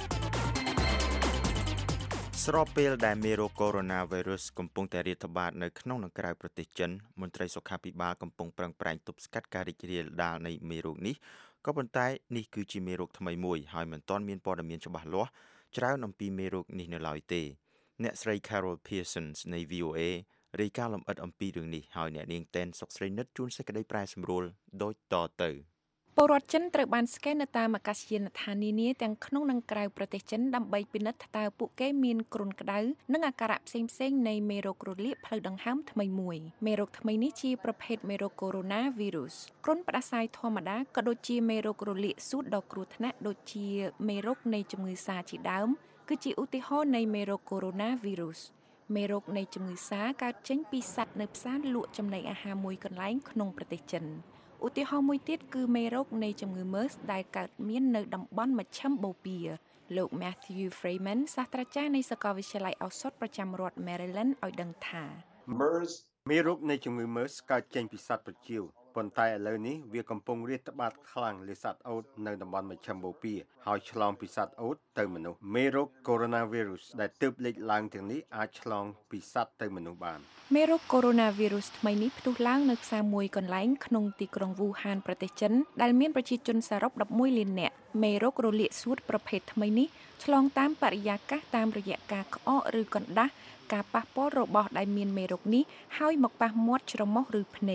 ស្របពេលដែលមេរោគកូវីដ -កំពុងតែរាតត្បាតនៅក្នុងនិងក្រៅប្រទេសចិនមន្ត្រីសុខាភិបាលកំពុងប្រឹងប្រែងទប់ស្កាត់ការរីករាលដាលនៃមេរោគនេះក៏ប៉ុន្តែនេះគឺជាមេរោគថ្មីមួយហើយមិនទាន់មានព័ត៌មានច្បាស់លាស់ច្រើនអំពីមេរោគនេះនៅឡើយទេអ្នកស្រី Carol Pearson នៃ វី អូ เอ រាយការណ៍លម្អិតអំពីរឿងនេះហើយអ្នកនាងតែនសុកស្រីនិតជួនសេចក្តីប្រែសម្រួលដូចតទៅ
ពលរដ្ឋចិនត្រូវបានស្កេននៅតាមអាកាសយានដ្ឋាននានាទាំងក្នុងនិងក្រៅប្រទេសចិនដើម្បីពិនិត្យតើពួកគេមានគ្រុនក្តៅនិងអាការៈផ្សេងៗនៃមេរោគរលាកផ្លូវដង្ហើមថ្មីមួយមេរោគថ្មីនេះជាប្រភេទមេរោគកូវីដ -គ្រុនផ្ដាសាយធម្មតាក៏ដូចជាមេរោគរលាកសួតដ៏គ្រោះថ្នាក់ដូចជាមេរោគនៃជំងឺសាជាដើមគឺជាឧទាហរណ៍នៃមេរោគកូវីដ -មេរោគនៃជំងឺសាកើតចេញពីសត្វនៅផ្សារលក់ចំណីអាហារមួយកន្លែងក្នុងប្រទេសចិនឧទាហរណ៍មួយទៀតគឺមេរោគនៃជំងឺ MERS ដែលកើតមាននៅតំបន់មជ្ឈិមបូព៌ាលោក Matthew Freeman សាស្ត្រាចារ្យនៃសាកលវិទ្យាល័យឱសថប្រចាំរដ្ឋ Maryland ឲ្យដឹងថា
MERS មេរោគនៃជំងឺ MERS កើតចេញពីសត្វប្រចៀវប៉ុន្តែឥឡូវនេះវាកំពុងរាតត្បាតខ្លាំងលើសត្វអូតនៅតំបន់មជ្ឈិមបូព៌ាហើយឆ្លងពីសត្វអូតទៅមនុស្សមេរោគកូវីដ -ដែលទើបលេចឡើងទាំងនេះអាចឆ្លងពីសត្វទៅមនុស្សបាន
មេរោគកូវីដ -ថ្មីនេះផ្ទុះឡើងនៅផ្សារមួយកន្លែងក្នុងទីក្រុងវូហានប្រទេសចិនដែលមានប្រជាជនសរុបដប់មួយលាននាក់មេរោគរលាកសួតប្រភេទថ្មីនេះឆ្លងតាមបរិយាកាសតាមរយៈការក្អកឬកណ្ដាស់ការប៉ះពាល់របស់ដែលមានមេរោគនេះហើយមកប៉ះមាត់ច្រមុះឬភ្នែក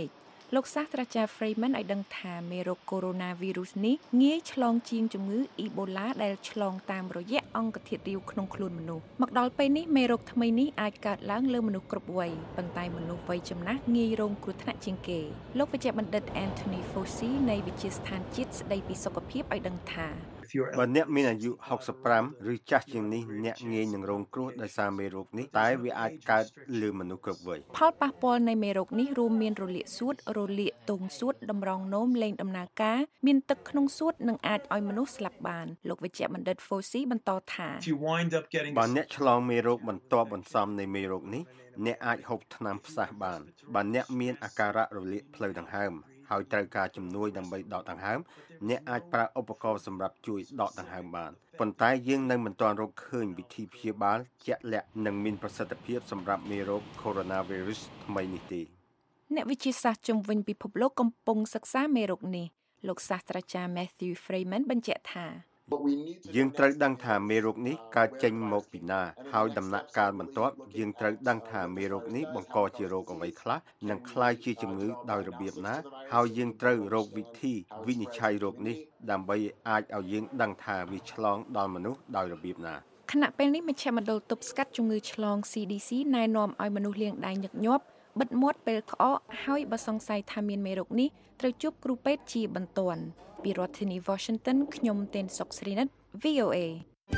លោកសាស្ត្រាចារ្យ Freeman ឲ្យដឹងថាមេរោគ Coronavirus នេះងាយឆ្លងជាងជំងឺ Ebola ដែលឆ្លងតាមរយៈអង្គធាតុរាវក្នុងខ្លួនមនុស្សមកដល់ពេលនេះមេរោគថ្មីនេះអាចកើតឡើងលើមនុស្សគ្រប់វ័យប៉ុន្តែមនុស្សវ័យចំណាស់ងាយរងគ្រោះថ្នាក់ជាងគេលោកវេជ្ជបណ្ឌិត Anthony Fauci នៃវិទ្យាស្ថានជាតិស្ដីពីសុខភាពឲ្យដឹងថា
បើអ្នកមានអាយុហុកសិបប្រាំឬចាស់ជាងនេះអ្នកងាយនឹងរងគ្រោះដោយសារមេរោគនេះតែវាអាចកើតលើមនុស្សគ្រប់វ័យ
ផលប៉ះពាល់នៃមេរោគនេះរួមមានរលាកសួតរលាកទងសួតតម្រងនោមលែងដំណើរការមានទឹកក្នុងសួតនិងអាចឲ្យមនុស្សស្លាប់បានលោកវេជ្ជបណ្ឌិត Fauci បន្តថា
បើអ្នកឆ្លងមេរោគបន្ទាប់បន្សំនៃមេរោគនេះអ្នកអាចហូបថ្នាំផ្សះបានបើអ្នកមានអាការៈរលាកផ្លូវដង្ហើមហើយត្រូវការជំនួយដើម្បីដកដង្ហើមអ្នកអាចប្រើឧបករណ៍សម្រាប់ជួយដកដង្ហើមបានប៉ុន្តែយើងនៅមិនទាន់រកឃើញវិធីព្យាបាលជាក់លាក់និងមានប្រសិទ្ធភាពសម្រាប់មេរោគ Coronavirus ថ្មីនេះទេ
អ្នកវិទ្យាសាស្ត្រជំវិញពិភពលោកកំពុងសិក្សាមេរោគនេះលោកសាស្ត្រាចារ្យ Matthew Freeman បញ្ជាក់ថា
យើងត្រូវដឹងថាមេរោគនេះកើតចេញមកពីណាហើយដំណាក់កាលបន្ទាប់យើងត្រូវដឹងថាមេរោគនេះបង្កជារោគអ្វីខ្លះនិងคล้ายជាជំងឺដោយរបៀបណាហើយយើងត្រូវរកវិធីវិនិច្ឆ័យរោគនេះដើម្បីអាចឲ្យយើងដឹងថាវាឆ្លងដល់មនុស្សដោយរបៀបណា
ខណៈពេលនេះមជ្ឈមណ្ឌលទប់ស្កាត់ជំងឺឆ្លង C D C ណែនាំឲ្យមនុស្សលាងដៃញឹកញាប់បិទមាត់ពេលក្អកហើយបើសង្ស័យថាមានមេរោគនេះត្រូវជួបគ្រូពេទ្យជាបន្ទាន់ពីរដ្ឋធានី Washington ខ្ញុំទេនសុកស្រីនិត V O A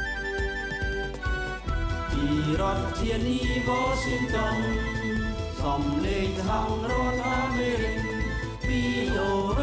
ពីរដ្ឋធានី Washington សំឡេងហៅរដ្ឋអាមេរិក V O A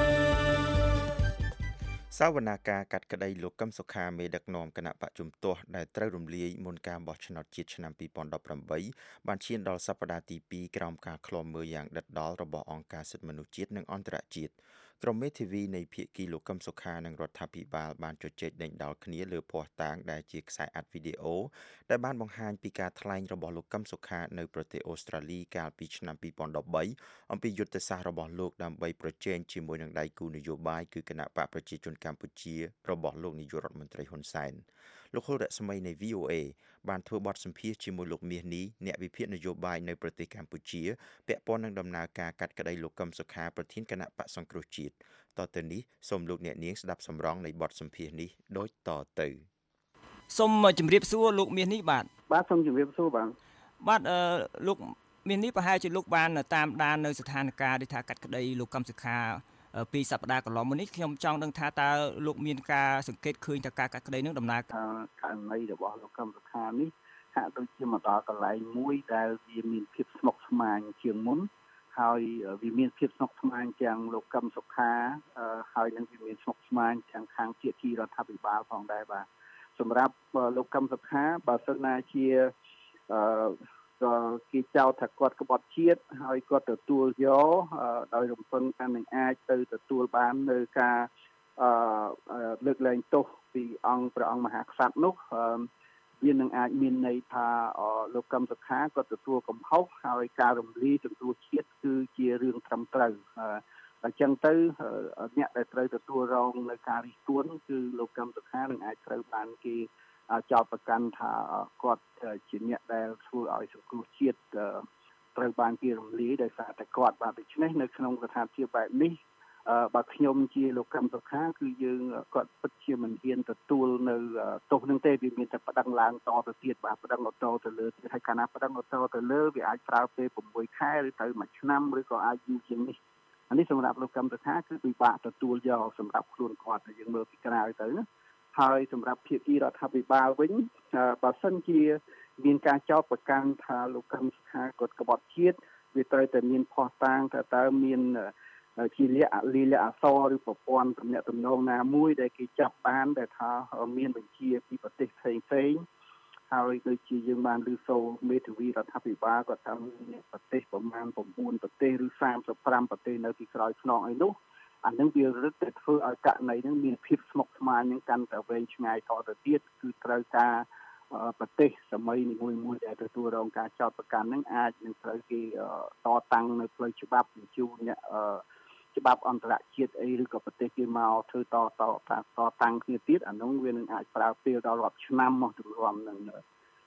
សាវនាការកាត់ក្តីលោកកឹមសុខាមេដឹកនាំគណៈបកជំទាស់ដែលត្រូវរំលាយមុនការបោះឆ្នោតជាតិឆ្នាំពីរពាន់ដប់ប្រាំបីបានឈានដល់សប្តាហ៍ទីពីរក្រោមការឃ្លាំមើលយ៉ាងដិតដល់របស់អង្គការសិទ្ធិមនុស្សជាតិនិងអន្តរជាតិក្រុមមេធាវីនៃភាគីលោកកឹមសុខានិងរដ្ឋាភិបាលបានជជែកដេញដោលគ្នាលើភស្តុតាងដែលជាខ្សែអាត់វីដេអូដែលបានបង្ហាញពីការថ្លែងរបស់លោកកឹមសុខានៅប្រទេសអូស្ត្រាលីកាលពីឆ្នាំពីរពាន់ដប់បីអំពីយុទ្ធសាស្ត្ររបស់លោកដើម្បីប្រជែងជាមួយនឹងដៃគូនយោបាយគឺគណៈបកប្រជាជនកម្ពុជារបស់លោកនាយករដ្ឋមន្ត្រីហ៊ុនសែនលោកហុលរស្មីនៃ V O A បានធ្វើបទសម្ភាសន៍ជាមួយលោកមាសនេះអ្នកវិភាគនយោបាយនៅប្រទេសកម្ពុជាពាក់ព័ន្ធនឹងដំណើរការកាត់ក្តីលោកកឹមសុខាប្រធានគណៈបកសង្គ្រោះជាតិតទៅនេះសូមលោកអ្នកនាងស្ដាប់សម្រងនៃបទសម្ភាសន៍នេះដូចតទៅ
សូមជម្រាបសួរលោកមាសនេះបាទ
បាទសូមជម្រាបសួរបាទ
បាទអឺលោកមាសនេះប្រហែលជាលោកបានតាមដាននៅស្ថានភាពដែលថាកាត់ក្តីលោកកឹមសុខាពីសប្តាហ៍កន្លងមកនេះខ្ញុំចង់ដឹងថាតើលោកមានការសង្កេតឃើញថាការកាត់ក្តីនឹងដំណើរ
ការករណីរបស់លោកកឹមសុខានេះហាក់ដូចជាមកដល់កន្លែងមួយដែលវាមានភាពស្មុគស្មាញជាងមុនហើយវាមានភាពស្មុគស្មាញទាំងលោកកឹមសុខាហើយនឹងវាមានស្មុគស្មាញទាំងខាងភាគីរដ្ឋាភិបាលផងដែរបាទសម្រាប់លោកកឹមសុខាបើសិនណាជាអឺក៏គេចោទថាគាត់ក្បត់ជាតិហើយគាត់ទទួលយកដោយរំពឹងថានឹងអាចទៅទទួលបាននៅការអឺលើកលែងទោសពីអង្គព្រះអង្គមហាក្សត្រនោះវានឹងអាចមានន័យថាលោកកឹមសុខាគាត់ទទួលកំហុសហើយការរំលាយសង្គ្រោះជាតិគឺជារឿងត្រឹមត្រូវអញ្ចឹងទៅអ្នកដែលត្រូវទទួលរងនៅការរិះគន់គឺលោកកឹមសុខានឹងអាចត្រូវបានគេចោទប្រកាន់ថាគាត់ជាអ្នកដែលធ្វើឲ្យសង្គ្រោះជាតិត្រូវបានគេរំលាយដោយសារតែគាត់បាទដូច្នេះនៅក្នុងស្ថានភាពបែបនេះបើខ្ញុំជាលោកកឹមសុខាគឺយើងគាត់ពិតជាមិនហ៊ានទទួលនៅទោសនឹងទេវាមានតែប្តឹងឡើងតទៅទៀតបាទប្តឹងតទៅលើទៀតហើយកាលណាប្តឹងតទៅលើវាអាចប្រើពេលប្រាំខែឬទៅមួយឆ្នាំឬក៏អាចយូរជាងនេះអានេះសម្រាប់លោកកឹមសុខាគឺពិបាកទទួលយកសម្រាប់ខ្លួនគាត់តែយើងមើលពីក្រៅទៅណាហើយសម្រាប់ភាគីរដ្ឋាភិបាលវិញបើសិនជាមានការចោទប្រកាន់ថាលោកកឹមសុខាគាត់ក្បត់ជាតិវាត្រូវតែមានភស្តុតាងថាតើមានជាលក្ខលិលអសរឬប្រព័ន្ធទំនាក់ទំនងណាមួយដែលគេចាប់បានដែលថាមានបញ្ជាពីប្រទេសផ្សេងផ្សេងហើយដូចជាយើងបានឮសូរមេធាវីរដ្ឋាភិបាលគាត់ថាមានប្រទេសប្រមាណ៩ប្រទេសឬសាមសិបប្រាំប្រទេសនៅទីក្រោយខ្នងឯនោះអានឹងវារឹតតែធ្វើឲ្យករណីហ្នឹងមានភាពស្មុគស្មាញនឹងកាន់តែវែងឆ្ងាយតទៅទៀតគឺត្រូវការប្រទេសសម័យនីមួយៗដែលទទួលរងការចោទប្រកាន់ហ្នឹងអាចនឹងត្រូវគេតតាំងនៅផ្លូវច្បាប់បញ្ជូនអ្នកច្បាប់អន្តរជាតិអីឬក៏ប្រទេសគេមកធ្វើតតតតាំងគ្នាទៀតអានោះវានឹងអាចប្រើពេលដល់រាប់ឆ្នាំមកទម្រាំនឹង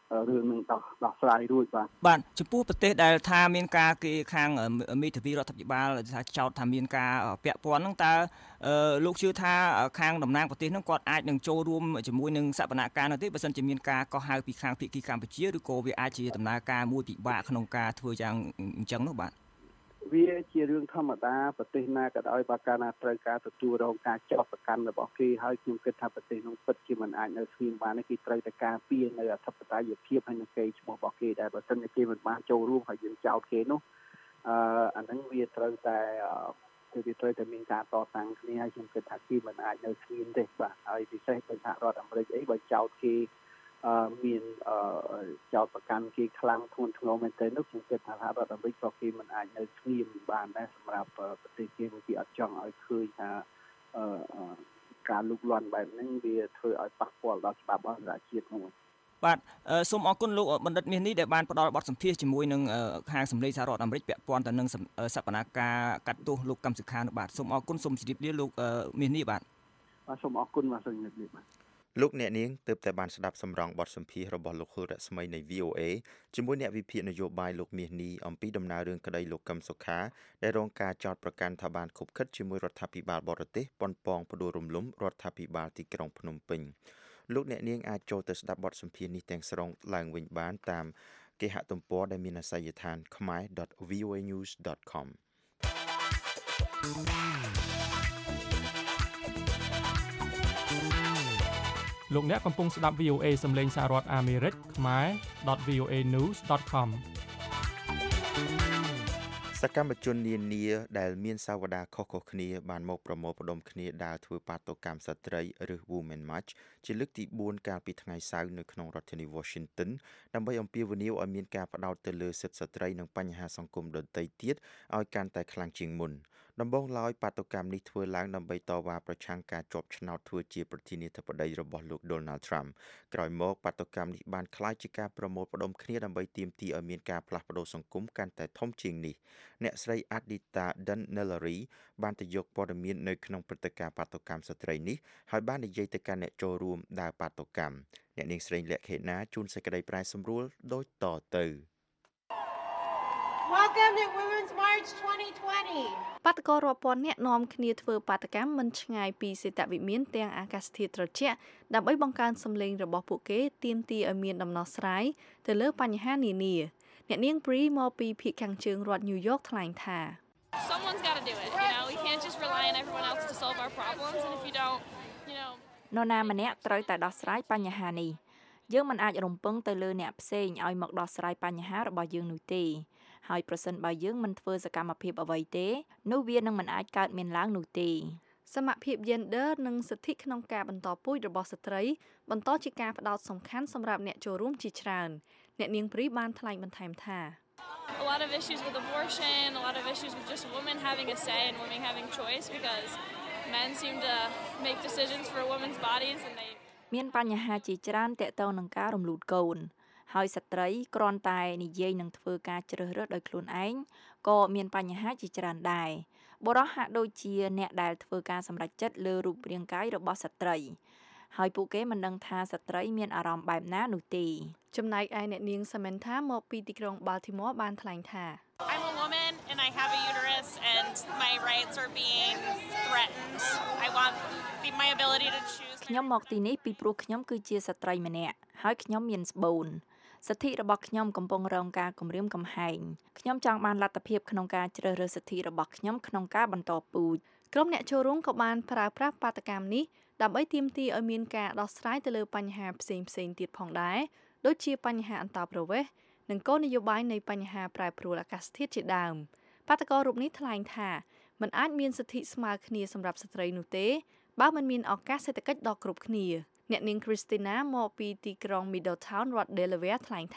រឿងនឹងដោះដោះស្រាយរួចបាទ
បាទចំពោះប្រទេសដែលថាមានការគេខាងមេធាវីរដ្ឋាភិបាលថាចោទថាមានការពាក់ព័ន្ធហ្នឹងតើលោកជឿថាខាងតំណាងប្រទេសហ្នឹងគាត់អាចនឹងចូលរួមជាមួយនឹងសកម្មភាពនោះទេបើសិនជាមានការកោះហៅពីខាងភាគីកម្ពុជាឬក៏វាអាចជាដំណើរការមួយពិបាកក្នុងការធ្វើយ៉ាងអញ្ចឹងនោះបាទ
វាជារឿងធម្មតាប្រទេសណាក៏ដោយបើកាលណាត្រូវការទទួលរងការចោទប្រកាន់របស់គេហើយខ្ញុំគិតថាប្រទេសនោះពិតជាមិនអាចនៅស្ងៀមបានទេគេត្រូវតែការពារនៅអធិបតេយ្យភាពហើយនឹងកេរ្តិ៍ឈ្មោះរបស់គេដែលបើសិនជាគេមិនបានចូលរួមហើយយើងចោទគេនោះអឺអាហ្នឹងវាត្រូវតែគឺវាត្រូវតែមានការតតាំងគ្នាហើយខ្ញុំគិតថាគេមិនអាចនៅស្ងៀមទេបាទហើយពិសេសដោយសហរដ្ឋអាមេរិកអីបើចោទគេអឺមានអឺចោទប្រកាន់គេខ្លាំងធ្ងន់ធ្ងរមែនទែននោះខ្ញុំគិតថារដ្ឋអាមេរិកក៏គេមិនអាចនៅស្ងៀមបានដែរសម្រាប់ប្រទេសគេគេអត់ចង់ឲ្យឃើញថាអឺការលូកលាន់បែបហ្នឹងវាធ្វើឲ្យប៉ះពាល់ដល់ច្បាប់អន្តរជាតិហ្នឹង
បាទសូមអរគុណលោកបណ្ឌិតមាសនេះដែលបានផ្ដល់បទសម្ភាសន៍ជាមួយនឹងខាងសម្លេងសហរដ្ឋអាមេរិកពាក់ព័ន្ធទៅនឹងសកម្មភាពកាត់ទោសលោកកឹមសុខានោះបាទសូមអរគុណសូមជម្រាបលាលោកមាសនេះបាទ
បាទសូមអរគុណបាទសូមជម្រាបលាបាទ
លោកអ្នកនាងទើបតែបានស្ដាប់សម្រងបទសម្ភាសន៍របស់លោកហុលរស្មីនៃ វី អូ អេ ជាមួយអ្នកវិភាគនយោបាយលោកមាសនេះអំពីដំណើររឿងក្តីលោកកឹមសុខាដែលរងការចោទប្រកាន់ថាបានខុបខិតជាមួយរដ្ឋាភិបាលបរទេសប៉ុនប៉ងផ្ដួលរំលំរដ្ឋាភិបាលទីក្រុងភ្នំពេញលោកអ្នកនាងអាចចូលទៅស្ដាប់បទសម្ភាសន៍នេះទាំងស្រុងឡើងវិញបានតាមគេហទំព័រដែលមានអាសយដ្ឋាន ខមែរ ដុត វី អូ អេ news ដុត com
លោកអ្នកកំពុងស្ដាប់ វី អូ អេ សំឡេងសហរដ្ឋអាមេរិកខ្មែរ ដុត វី អូ អេ news ដុត com
សកម្មជននានាដែលមានសាវតាខុសៗគ្នាបានមកប្រមូលផ្ដុំគ្នាដើរធ្វើបាតុកម្មស្ត្រីឬ Women March ជាលើកទីបួនកាលពីថ្ងៃសៅរ៍នៅក្នុងរដ្ឋធានី Washington ដើម្បីអំពាវនាវឲ្យមានការផ្ដោតទៅលើសិទ្ធិស្ត្រីនិងបញ្ហាសង្គមដទៃទៀតឲ្យកាន់តែខ្លាំងជាងមុនដំបូងឡើយបាតុកម្មនេះធ្វើឡើងដើម្បីតវ៉ាប្រឆាំងការជាប់ឆ្នោតធ្វើជាប្រធានាធិបតីរបស់លោក Donald Trump ក្រោយមកបាតុកម្មនេះបានក្លាយជាការប្រមូលផ្ដុំគ្នាដើម្បីទាមទារឲ្យមានការផ្លាស់ប្ដូរសង្គមកាន់តែធំជាងនេះអ្នកស្រី Adita Dunn-Nellary បានទៅយកព័ត៌មាននៅក្នុងព្រឹត្តិការណ៍បាតុកម្មស្ត្រីនេះហើយបាននិយាយទៅកាន់អ្នកចូលរួមដើរបាតុកម្មអ្នកនាងស្រីលក្ខេណាជួនសេចក្តីប្រែសម្រួលដូចតទៅ
Welcome to Women's March twenty twenty.
បាតុកររាប់ពាន់នាក់នាំគ្នាធ្វើបាតកម្មមិនឆ្ងាយពីសេតវិមានទាំងអាកាសធាតុត្រជាក់ដើម្បីបង្កើនសម្លេងរបស់ពួកគេទាមទារឲ្យមានដំណោះស្រាយទៅលើបញ្ហានានាអ្នកនាង Bree មកពីភាគខាងជើងរដ្ឋ New York ថ្លែងថា
Someone's got to do it, you know. We can't just rely on everyone else to solve our problems and if you don't, you know
នរណាម្នាក់ត្រូវតែដោះស្រាយបញ្ហានេះយើងមិនអាចរំពឹងទៅលើអ្នកផ្សេងឲ្យមកដោះស្រាយបញ្ហារបស់យើងនោះទេហើយប្រសិនបើយើងមិនធ្វើសកម្មភាពអ្វីទេនោះវានឹងមិនអាចកើតមានឡើងនោះទេសមភាព gender និងសិទ្ធិក្នុងការបន្តពូជរបស់ស្ត្រីបន្តជាការផ្ដោតសំខាន់សម្រាប់អ្នកចូលរួមជាច្រើនអ្នកនាងព្រីបានថ្លែងបន្ថែមថា
A lot of issues with abortion, a lot of issues with just women having a say and women having choice because men seem to make decisions for women's bodies and they
មានបញ្ហាជាច្រើនទាក់ទងនឹងការរំលូតកូនហើយស្ត្រីគ្រាន់តែនិយាយនឹងធ្វើការជ្រើសរើសដោយខ្លួនឯងក៏មានបញ្ហាជាច្រើនដែរបុរសហាក់ដូចជាអ្នកដែលធ្វើការសម្រេចចិត្តលើរូបរាងកាយរបស់ស្ត្រីហើយពួកគេមិនដឹងថាស្ត្រីមានអារម្មណ៍បែបណានោះទេចំណែកឯអ្នកនាង Samantha មកពីទីក្រុង Baltimore បានថ្លែងថា
I'm a woman and I have a uterus and my rights are being threatened. I want my ability to choose.
ខ្ញុំមកទីនេះពីព្រោះខ្ញុំគឺជាស្ត្រីម្នាក់ហើយខ្ញុំមានស្បូនសិទ្ធិរបស់ខ្ញុំកំពុងរងការគំរាមកំហែងខ្ញុំចង់បានលទ្ធភាពក្នុងការជ្រើសរើសសិទ្ធិរបស់ខ្ញុំក្នុងការបន្តពូជក្រុមអ្នកចូលរួមក៏បានប្រើប្រាស់បាតកម្មនេះដើម្បីទាមទារឲ្យមានការដោះស្រាយទៅលើបញ្ហាផ្សេងផ្សេងទៀតផងដែរដូចជាបញ្ហាអន្តោប្រវេសន៍និងគោលនយោបាយនៃបញ្ហាប្រែប្រួលអាកាសធាតុជាដើមបាតកោរូបនេះថ្លែងថាมันអាចមានសិទ្ធិស្មើគ្នាសម្រាប់ស្ត្រីនោះទេបើមិនមានឱកាសសេដ្ឋកិច្ចដ៏គ្រប់គ្នាអ្នកនាង Christina មកពីទីក្រុង Middletown រដ្ឋ Delaware ថ្លែងថា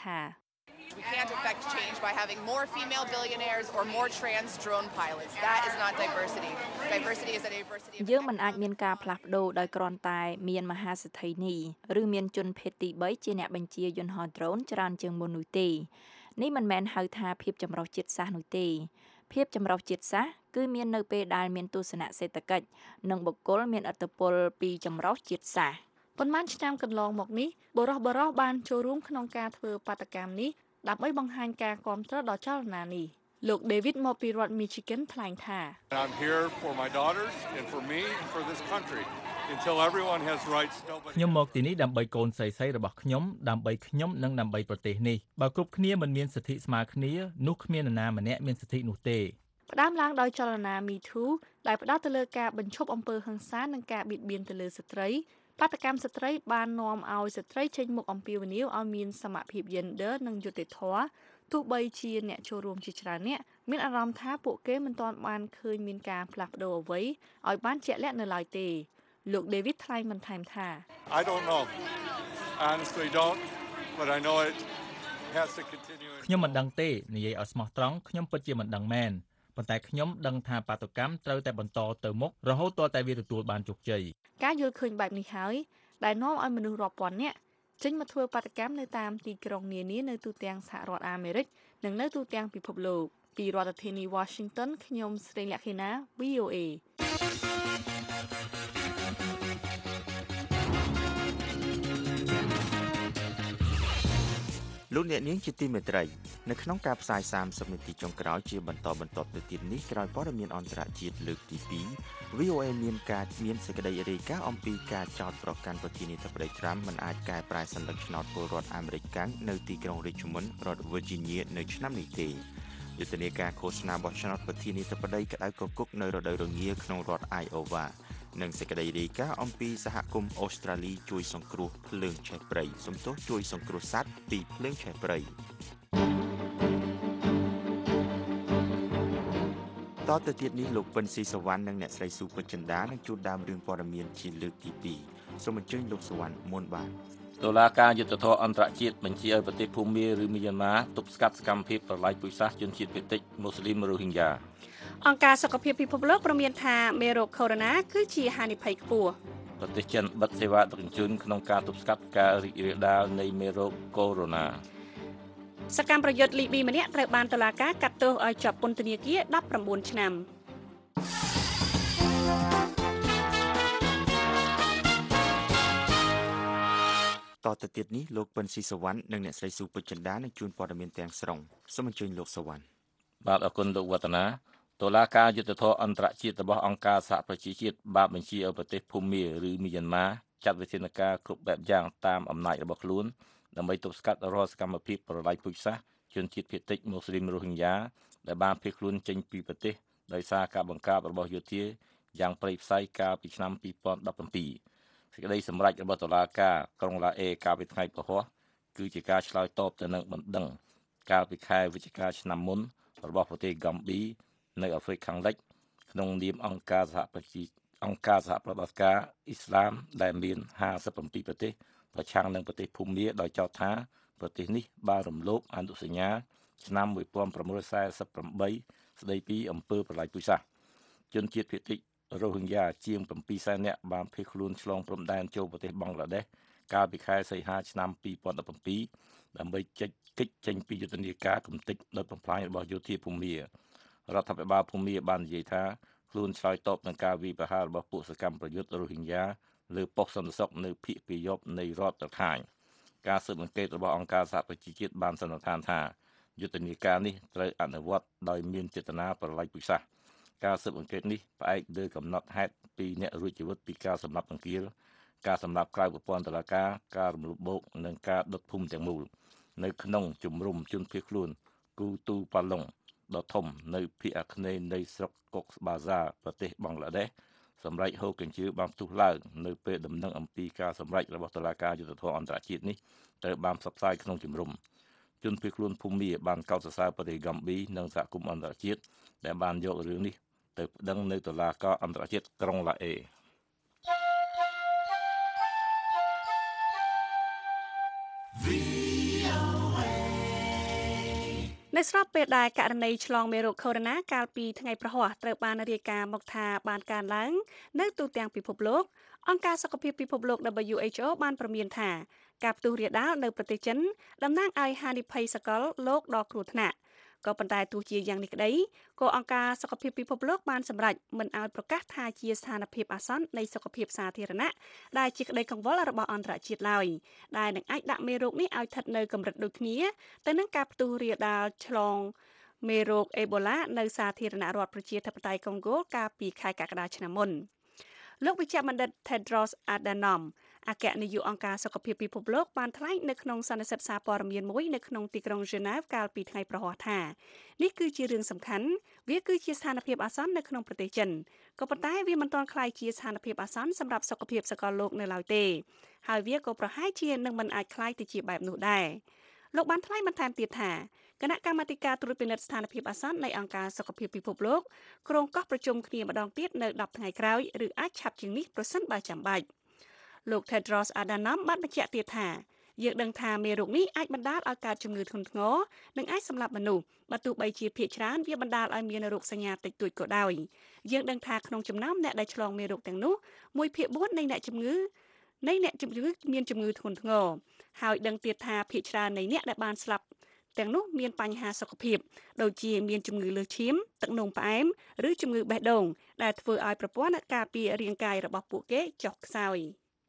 We can't affect change by having more female billionaires or more trans drone pilots. That is not diversity. Diversity is a diversity.
យើងមិនអាចមានការផ្លាស់ប្ដូរដោយគ្រាន់តែមានមហាសេដ្ឋីនីឬមានជនភេទទីបីជាអ្នកបញ្ជាយន្តហោះ drone ច្រើនជាងមុននោះទេនេះមិនមែនហៅថាភាពចម្រុះជាតិសាសន៍នោះទេភាពចម្រុះជាតិសាសន៍គឺមាននៅពេលដែលមានទស្សនៈសេដ្ឋកិច្ចនិងបុគ្គលមានឥទ្ធិពលពីចម្រុះជាតិសាសន៍ប៉ុន្មានឆ្នាំកន្លងមកនេះបរិះបរោះបានចូលរួមក្នុងការធ្វើបាតកម្មនេះដើម្បីបង្ហាញការគាំទ្រដល់ចលនានេះលោក David មកពីរដ្ឋ Michigan ថ្លែងថា
I'm here for my daughters and for me and for this country until everyone has rights nobody
ខ្ញុំមកទីនេះដើម្បីកូនស្រីៗរបស់ខ្ញុំដើម្បីខ្ញុំនិងដើម្បីប្រទេសនេះបើគ្រប់គ្នាមិនមានសិទ្ធិស្មើគ្នានោះគ្មាននរណាម្នាក់មានសិទ្ធិនោះទេ
ផ្ដើមឡើងដោយចលនា Me Too ដែលផ្ដោតទៅលើការបញ្ឈប់អំពើហិង្សានិងការបៀតបៀនទៅលើស្ត្រីបាតកម្មស្ត្រីបាននាំឲ្យស្ត្រីចេញមុខអំពាវនាវឲ្យមានសមភាព gender និងយុត្តិធម៌ទោះបីជាអ្នកចូលរួមជាច្រើនអ្នកមានអារម្មណ៍ថាពួកគេមិនទាន់បានឃើញមានការផ្លាស់ប្ដូរអ្វីឲ្យបានជាក់លាក់នៅឡើយទេលោក David ថ្លែងបន្ថែមថា
I don't know honestly don't but I know it has to continue
ខ្ញុំមិនដឹងទេនិយាយឲ្យស្មោះត្រង់ខ្ញុំពិតជាមិនដឹងមែនប៉ុន្តែខ្ញុំដឹងថាបាតុកម្មត្រូវតែបន្តទៅមុខរហូតទាល់តែវាទទួលបានជោគជ័យ
ការយល់ឃើញបែបនេះហើយដែលនាំឲ្យមនុស្សរាប់ពាន់នាក់ចេញមកធ្វើបាតកម្មនៅតាមទីក្រុងនានានៅទូទាំងសហរដ្ឋអាមេរិកនិងនៅទូទាំងពិភពលោកពីរដ្ឋធានី Washington ខ្ញុំស្រីលក្ខិណា V O A
លោកអ្នកនាងជាទីមេត្រីនៅក្នុងការផ្សាយសាមសិបនាទីចុងក្រោយជាបន្តបន្ទាប់ទៅទៀតនេះក្រោយព័ត៌មានអន្តរជាតិលើកទីពីរ V O A មានការមានសេចក្តីរាយការណ៍អំពីការចោទប្រកាន់ប្រធានាធិបតី Trump មិនអាចកែប្រែសញ្ញាឆ្នោតពលរដ្ឋអាមេរិកកាំងនៅទីក្រុង Richmond រដ្ឋ Virginia នៅឆ្នាំនេះទេយុទ្ធនាការឃោសនាបោះឆ្នោតប្រធានាធិបតីក្តៅគគុកនៅរដូវរងាក្នុងរដ្ឋ Iowa និងសេចក្តីរាយការណ៍អំពីសហគមន៍អូស្ត្រាលីជួយសង្គ្រោះភ្លើងឆេះព្រៃសំទោសជួយសង្គ្រោះសត្វពីភ្លើងឆេះព្រៃតទៅទៀតនេះលោកពិនស៊ីសវណ្ណនិងអ្នកស្រីស៊ូពេជ្រចិន្តានឹងជួបដើមរឿងព័ត៌មានជាលើកទីពីរសូមអញ្ជើញលោកសវណ្ណមុនបាន
តុលាការយុត្តិធម៌អន្តរជាតិបញ្ជាឲ្យប្រទេសភូមាឬមីយ៉ាន់ម៉ាទប់ស្កាត់សកម្មភាពប្រល័យពូជសាសន៍ជនជាតិភាគតិចមូស្លីមរ៉ូហីងយ៉ា
អង្គការសុខភាពពិភពលោកព្រមានថាមេរោគកូវីដ -គឺជាហានិភ័យខ្ពស់
ប្រទេសចិនបិទសេវាដឹកជញ្ជូនក្នុងការទប់ស្កាត់ការរីករាលដាលនៃមេរោគកូវីដ
សកម្មប្រយុទ្ធលីប៊ីម្នាក់ត្រូវបានតុលាការកាត់ទោសឲ្យជាប់ពន្ធនាគារដប់ប្រាំបួនឆ្នាំ
តទៅទៀតនេះលោកពិនស៊ីសវណ្ណនិងអ្នកស្រីស៊ូពេជ្រចិន្តានឹងជួនព័ត៌មានទាំងស្រុងសូមអញ្ជើញលោកសវណ្ណ
បាទអរគុណលោកវឌ្ឍនាតុលាការយុត្តិធម៌អន្តរជាតិរបស់អង្គការសហប្រជាជាតិបានបញ្ជាឲ្យប្រទេសភូមាឬមីយ៉ាន់ម៉ាចាត់វិធានការគ្រប់បែបយ៉ាងតាមអំណាចរបស់ខ្លួនដើម្បីទប់ស្កាត់រាល់សកម្មភាពប្រល័យពូជសាសន៍ជនជាតិភាគតិចមូស្លីមរ៉ូហីងយ៉ាដែលបានភៀសខ្លួនចេញពីប្រទេសដោយសារការបង្ក្រាបរបស់យោធាយ៉ាងព្រៃផ្សៃកាលពីឆ្នាំពីរពាន់ដប់ប្រាំពីរសេចក្តីសម្រេចរបស់តុលាការក្រុងឡាអេកាលពីថ្ងៃពហុគឺជាការឆ្លើយតបទៅនឹងបណ្ដឹងកាលពីខែវិច្ឆិកាឆ្នាំមុនរបស់ប្រទេសហ្គាំប៊ីនៅអាហ្វ្រិកខាងលិចក្នុងនាមអង្គការសហប្រជាអង្គការសហប្រតិបត្តិការអ៊ីស្លាមដែលមានហាសិបប្រាំពីរប្រទេសប្រឆាំងនឹងប្រទេសភូមាដោយចោទថាប្រទេសនេះបានរំលោភអនុសញ្ញាឆ្នាំmột nghìn chín trăm bốn mươi támស្ដីពីអំពើប្រល័យពូជសាសន៍ជនជាតិភាគតិចរ៉ូហីងយ៉ាជាង7សែននាក់បានភៀសខ្លួនឆ្លងព្រំដែនចូលប្រទេសបង់ក្លាដេសកាលពីខែសីហាឆ្នាំពីរពាន់ដប់ប្រាំពីរដើម្បីចេញកិច្ចចេញពីយុទ្ធនាការកំទេចដោយបំផ្លាញរបស់យោធាភូមារដ្ឋាភិបាលភូមាបាននិយាយថាខ្លួនឆ្លើយតបនឹងការវាយប្រហាររបស់ពួកសកម្មប្រយុទ្ធរ៉ូហីងយ៉ាលើប៉ុស្តិ៍សន្តិសុខនៅភាគពាយព្យនៃរដ្ឋរខាញការស៊ើបអង្កេតរបស់អង្គការសហប្រជាជាតិបានសន្និដ្ឋានថាយុទ្ធនាការនេះត្រូវអនុវត្តដោយមានចេតនាប្រល័យពូជសាសន៍ការស៊ើបអង្កេតនេះផ្អែកលើកំណត់ហេតុពីអ្នករួចជីវិតពីការសម្លាប់បង្គាលការសម្លាប់ក្រៅប្រព័ន្ធតុលាការការរំលោភបោកនិងការដុតភូមិទាំងមូលនៅក្នុងជំរំជនភៀសខ្លួនគូទូប៉ាឡុងដ៏ធំនៅភាគអាគ្នេយ៍នៃស្រុកកុកស្បាហ្សាប្រទេសបង់ក្លាដេសសម្រាប់ហូកញ្ជើបានផ្ទុះឡើងនៅពេលដំណឹងអំពីការសម្រេចរបស់តុលាការយុត្តិធម៌អន្តរជាតិនេះត្រូវបានផ្សព្វផ្សាយក្នុងជំរំជនភៀសខ្លួនភូមាបានកោតសរសើរប្រទេសហ្គាំប៊ីនិងសហគមន៍អន្តរជាតិដែលបានយករឿងនេះទៅប្តឹងនៅតុលាការអន្តរជាតិក្រុងឡាអេ
នៅស្របពេលដែលករណីឆ្លងមេរោគកូវីដ -កាលពីថ្ងៃប្រហ័សត្រូវបានរាយការណ៍មកថាបានកើនឡើងនៅទូទាំងពិភពលោកអង្គការសុខភាពពិភពលោក W H O បានព្រមានថាការផ្ទុះរាលដាលនៅប្រទេសចិនតំណាងឲ្យហានិភ័យសកលលោកដ៏គ្រោះថ្នាក់ក៏ប៉ុន្តែទោះជាយ៉ាងនេះក្តីក៏អង្គការសុខភាពពិភពលោកបានសម្រេចមិនឲ្យប្រកាសថាជាស្ថានភាពអាសន្ននៃសុខភាពសាធារណៈដែលជាក្តីកង្វល់របស់អន្តរជាតិឡើយដែលនឹងអាចដាក់មេរោគនេះឲ្យស្ថិតនៅកម្រិតដូចគ្នាទៅនឹងការផ្ទុះរាលដាលឆ្លងមេរោគអេបូឡានៅសាធារណរដ្ឋប្រជាធិបតេយ្យកុងហ្គោកាលពីខែកក្កដាឆ្នាំមុនលោកវិជ្ជបណ្ឌិត Tedros Adhanom អគ្គនាយកអង្គការសុខភាពពិភពលោកបានថ្លែងនៅក្នុងសន្និសីទសារព័ត៌មានមួយនៅក្នុងទីក្រុង Geneva កាលពីថ្ងៃប្រហ័សថានេះគឺជារឿងសំខាន់វាគឺជាស្ថានភាពអាសន្ននៅក្នុងប្រទេសចិនក៏ប៉ុន្តែវាមិនទាន់ក្លាយជាស្ថានភាពអាសន្នសម្រាប់សុខភាពសកលលោកនៅឡើយទេហើយវាក៏ប្រហែលជានឹងមិនអាចក្លាយទៅជាបែបនោះដែរលោកបានថ្លែងបន្ថែមទៀតថាគណៈកម្មាធិការត្រួតពិនិត្យស្ថានភាពអាសន្ននៃអង្គការសុខភាពពិភពលោកក្រុងកោះប្រជុំគ្នាម្ដងទៀតនៅដប់ថ្ងៃក្រោយឬអាចឆាប់ជាងនេះប្រសិនបើចាំបាច់លោក Tedros Adhanom បានបញ្ជាក់ទៀតថាយើងដឹងថាមេរោគនេះអាចបណ្ដាលឲ្យកើតជំងឺធ្ងន់ធ្ងរនិងអាចសម្លាប់មនុស្សបើទោះបីជាភាគច្រើនវាបណ្ដាលឲ្យមានរោគសញ្ញាតិចតួចក៏ដោយយើងដឹងថាក្នុងចំណោមអ្នកដែលឆ្លងមេរោគទាំងនោះមួយភាគបួននៃអ្នកជំងឺនៃអ្នកជំងឺមានជំងឺធ្ងន់ធ្ងរហើយដឹងទៀតថាភាគច្រើននៃអ្នកដែលបានស្លាប់ទាំងនោះមានបញ្ហាសុខភាពដូចជាមានជំងឺលើសឈាមទឹកនោមផ្អែមឬជំងឺបេះដូងដែលធ្វើឲ្យប្រព័ន្ធការពាររាងកាយរបស់ពួកគេចុះខ្សោយ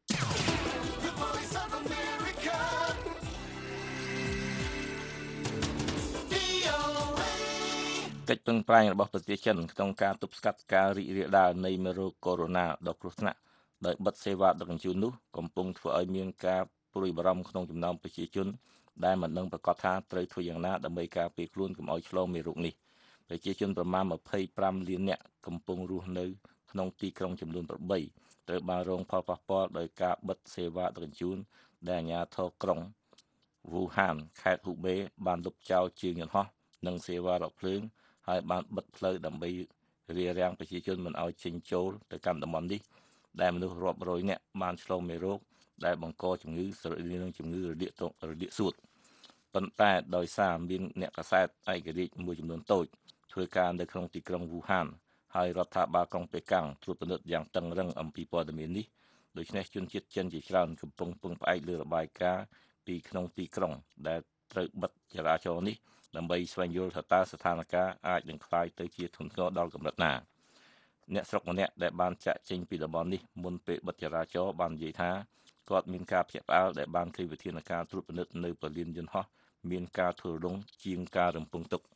កិច្ចពឹងប្រែងរបស់ប្រទេសចិនក្នុងការទប់ស្កាត់ការរីករាលដាលនៃមេរោគកូវីដ -ដុ គ្រោះថ្នាក់ដោយបិទសេវាដឹកជញ្ជូននោះកំពុងធ្វើឲ្យមានការព្រួយបារម្ភក្នុងចំណោមប្រជាជនដែលមិនដឹងប្រកាសថាត្រូវធ្វើយ៉ាងណាដើម្បីការពារខ្លួនកុំឲ្យឆ្លងមេរោគនេះប្រជាជនប្រមាណម្ភៃប្រាំលាននាក់កំពុងរស់នៅក្នុងទីក្រុងចំនួនប្រាំបីត្រូវបានរងផលប៉ះពាល់ដោយការបិទសេវាដឹកជញ្ជូនដែលអាជ្ញាធរក្រុងវូហានខេត្តហ៊ូបេបានលុបចោលជើងយន្តហោះនិងសេវារថភ្លើងហើយបានបិទផ្លូវដើម្បីរារាំងប្រជាជនមិនឲ្យចេញចូលទៅកាន់តំបន់នេះដែលមនុស្សរាប់រយនាក់បានឆ្លងមេរោគដែលបង្កជំងឺស្រដៀងនឹងជំងឺរលាករលាកសួតប៉ុន្តែដោយសារមានអ្នកកាសែតឯករាជ្យមួយចំនួនតូចធ្វើការនៅក្នុងទីក្រុងវូហានហើយរដ្ឋាភិបាលក្រុងប៉េកាំងត្រួតពិនិត្យយ៉ាងតឹងរ៉ឹងអំពីព័ត៌មាននេះដូច្នេះជនជាតិចិនជាច្រើនកំពុងពឹងផ្អែកលើរបាយការណ៍ពីក្នុងទីក្រុងដែលត្រូវបិទចរាចរណ៍នេះដើម្បីស្វែងយល់ថាតើស្ថានភាពអាចនឹងคล้ายទៅជាធ្ងន់ធ្ងរដល់កម្រិតណាអ្នកស្រុកម្នាក់ដែលបានចាក់ចេញពីតំបន់នេះមុនពេលបិទចរាចរណ៍បាននិយាយថាគាត់មានការភ្ញាក់ផ្អើលដែលបានឃើញវិធានការត្រួតពិនិត្យនៅពលានយន្តហោះមានការធ្វើរំលងជាងការរំពឹងទុក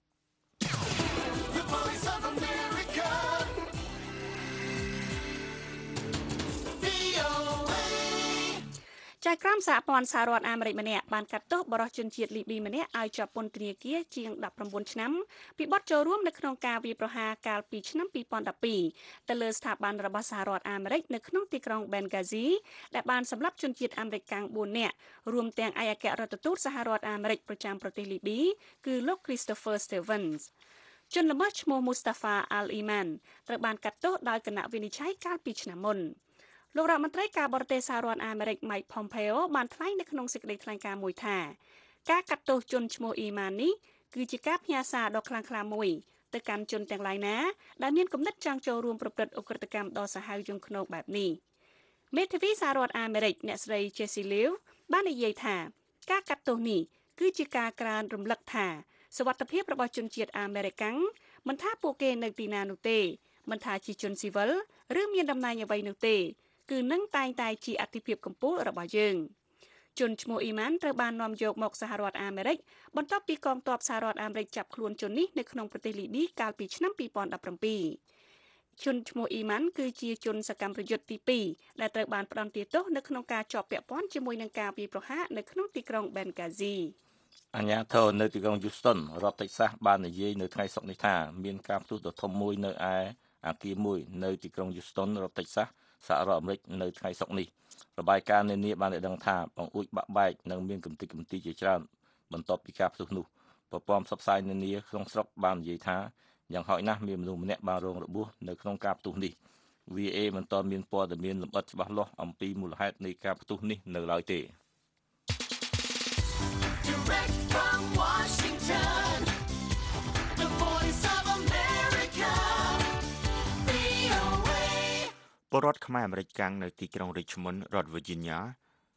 ចៅក្រមសហព័ន្ធសហរដ្ឋអាមេរិកម្នាក់បានកាត់ទោសបរិសុទ្ធជនជាតិលីប៊ីម្នាក់ឲ្យជាប់ពន្ធនាគារជាងដប់ប្រាំបួនឆ្នាំពីបទចូលរួមនៅក្នុងការវាយប្រហារកាលពីឆ្នាំពីរពាន់ដប់ពីរទៅលើស្ថាប័នរបស់សហរដ្ឋអាមេរិកនៅក្នុងទីក្រុង Benghazi ដែលបានសម្លាប់ជនជាតិអាមេរិកកាំងបួននាក់រួមទាំងឯកអគ្គរដ្ឋទូតសហរដ្ឋអាមេរិកប្រចាំប្រទេសលីប៊ីគឺលោក Christopher Stevens ជនល្មើសឈ្មោះ Mustafa Al-Iman ត្រូវបានកាត់ទោសដោយគណៈវិនិច្ឆ័យកាលពីឆ្នាំមុនលោករដ្ឋមន្ត្រីការបរទេសសហរដ្ឋអាមេរិក Mike Pompeo បានថ្លែងនៅក្នុងសេចក្តីថ្លែងការណ៍មួយថាការកាត់ទោសជនឈ្មោះ Iman នេះគឺជាការផ្ញើសារដ៏ខ្លាំងក្លាមួយទៅកាន់ជនទាំងឡាយណាដែលមានគំនិតចង់ចូលរួមប្រព្រឹត្តឧក្រិដ្ឋកម្មដ៏សាហាវយង់ឃ្នងបែបនេះមេធាវីសហរដ្ឋអាមេរិកអ្នកស្រី Jessie Liu បាននិយាយថាការកាត់ទោសនេះគឺជាការក្រើនរំលឹកថាសុវត្ថិភាពរបស់ជនជាតិអាមេរិកមិនថាពួកគេនៅទីណានោះទេមិនថាជាជនស៊ីវិលឬមានតំណែងអ្វីនោះទេគឺនឹងតែងតែជាអធិភាពកម្ពុជារបស់យើងជនឈ្មោះអ៊ីម៉ានត្រូវបាននាំយកមកសហរដ្ឋអាមេរិកបន្ទាប់ពីកងទ័ពសហរដ្ឋអាមេរិកចាប់ខ្លួនជននេះនៅក្នុងប្រទេសលីប៊ីកាលពីឆ្នាំពីរពាន់ដប់ប្រាំពីរជនឈ្មោះអ៊ីម៉ានគឺជាជនសកម្មប្រយុទ្ធទីពីរដែលត្រូវបានផ្តន្ទាទោសនៅក្នុងការជាប់ពាក់ព័ន្ធជាមួយនឹងការវាយប្រហារនៅក្នុងទីក្រុង Benghazi
អាជ្ញាធរនៅទីក្រុង Houston រដ្ឋ Texas បាននិយាយនៅថ្ងៃសុក្រនេះថាមានការផ្ទុះដ៏ធំមួយនៅឯអគារមួយនៅទីក្រុង Houston រដ្ឋ Texasសហរដ្ឋអាមេរិកនៅថ្ងៃសុក្រនេះរបាយការណ៍នានាបានដឹងថាបង្អួចបាក់បែកនិងមានកំទេចកំទីជាច្រើនបន្ទាប់ពីការផ្ទុះនោះប្រព័ន្ធផ្សព្វផ្សាយនានាក្នុងស្រុកបាននិយាយថាយ៉ាងហោចណាស់មានមនុស្សម្នាក់បានរងរបួសនៅក្នុងការផ្ទុះនេះ វី เอ មិនទាន់មានព័ត៌មានលម្អិតច្បាស់លាស់អំពីមូលហេតុនៃការផ្ទុះនេះនៅឡើយទេ Direct from Washington, the voice of America, ពលរដ្ឋខ្មែរអាមេរិកកាំងនៅទីក្រុង Richmond រដ្ឋ Virginia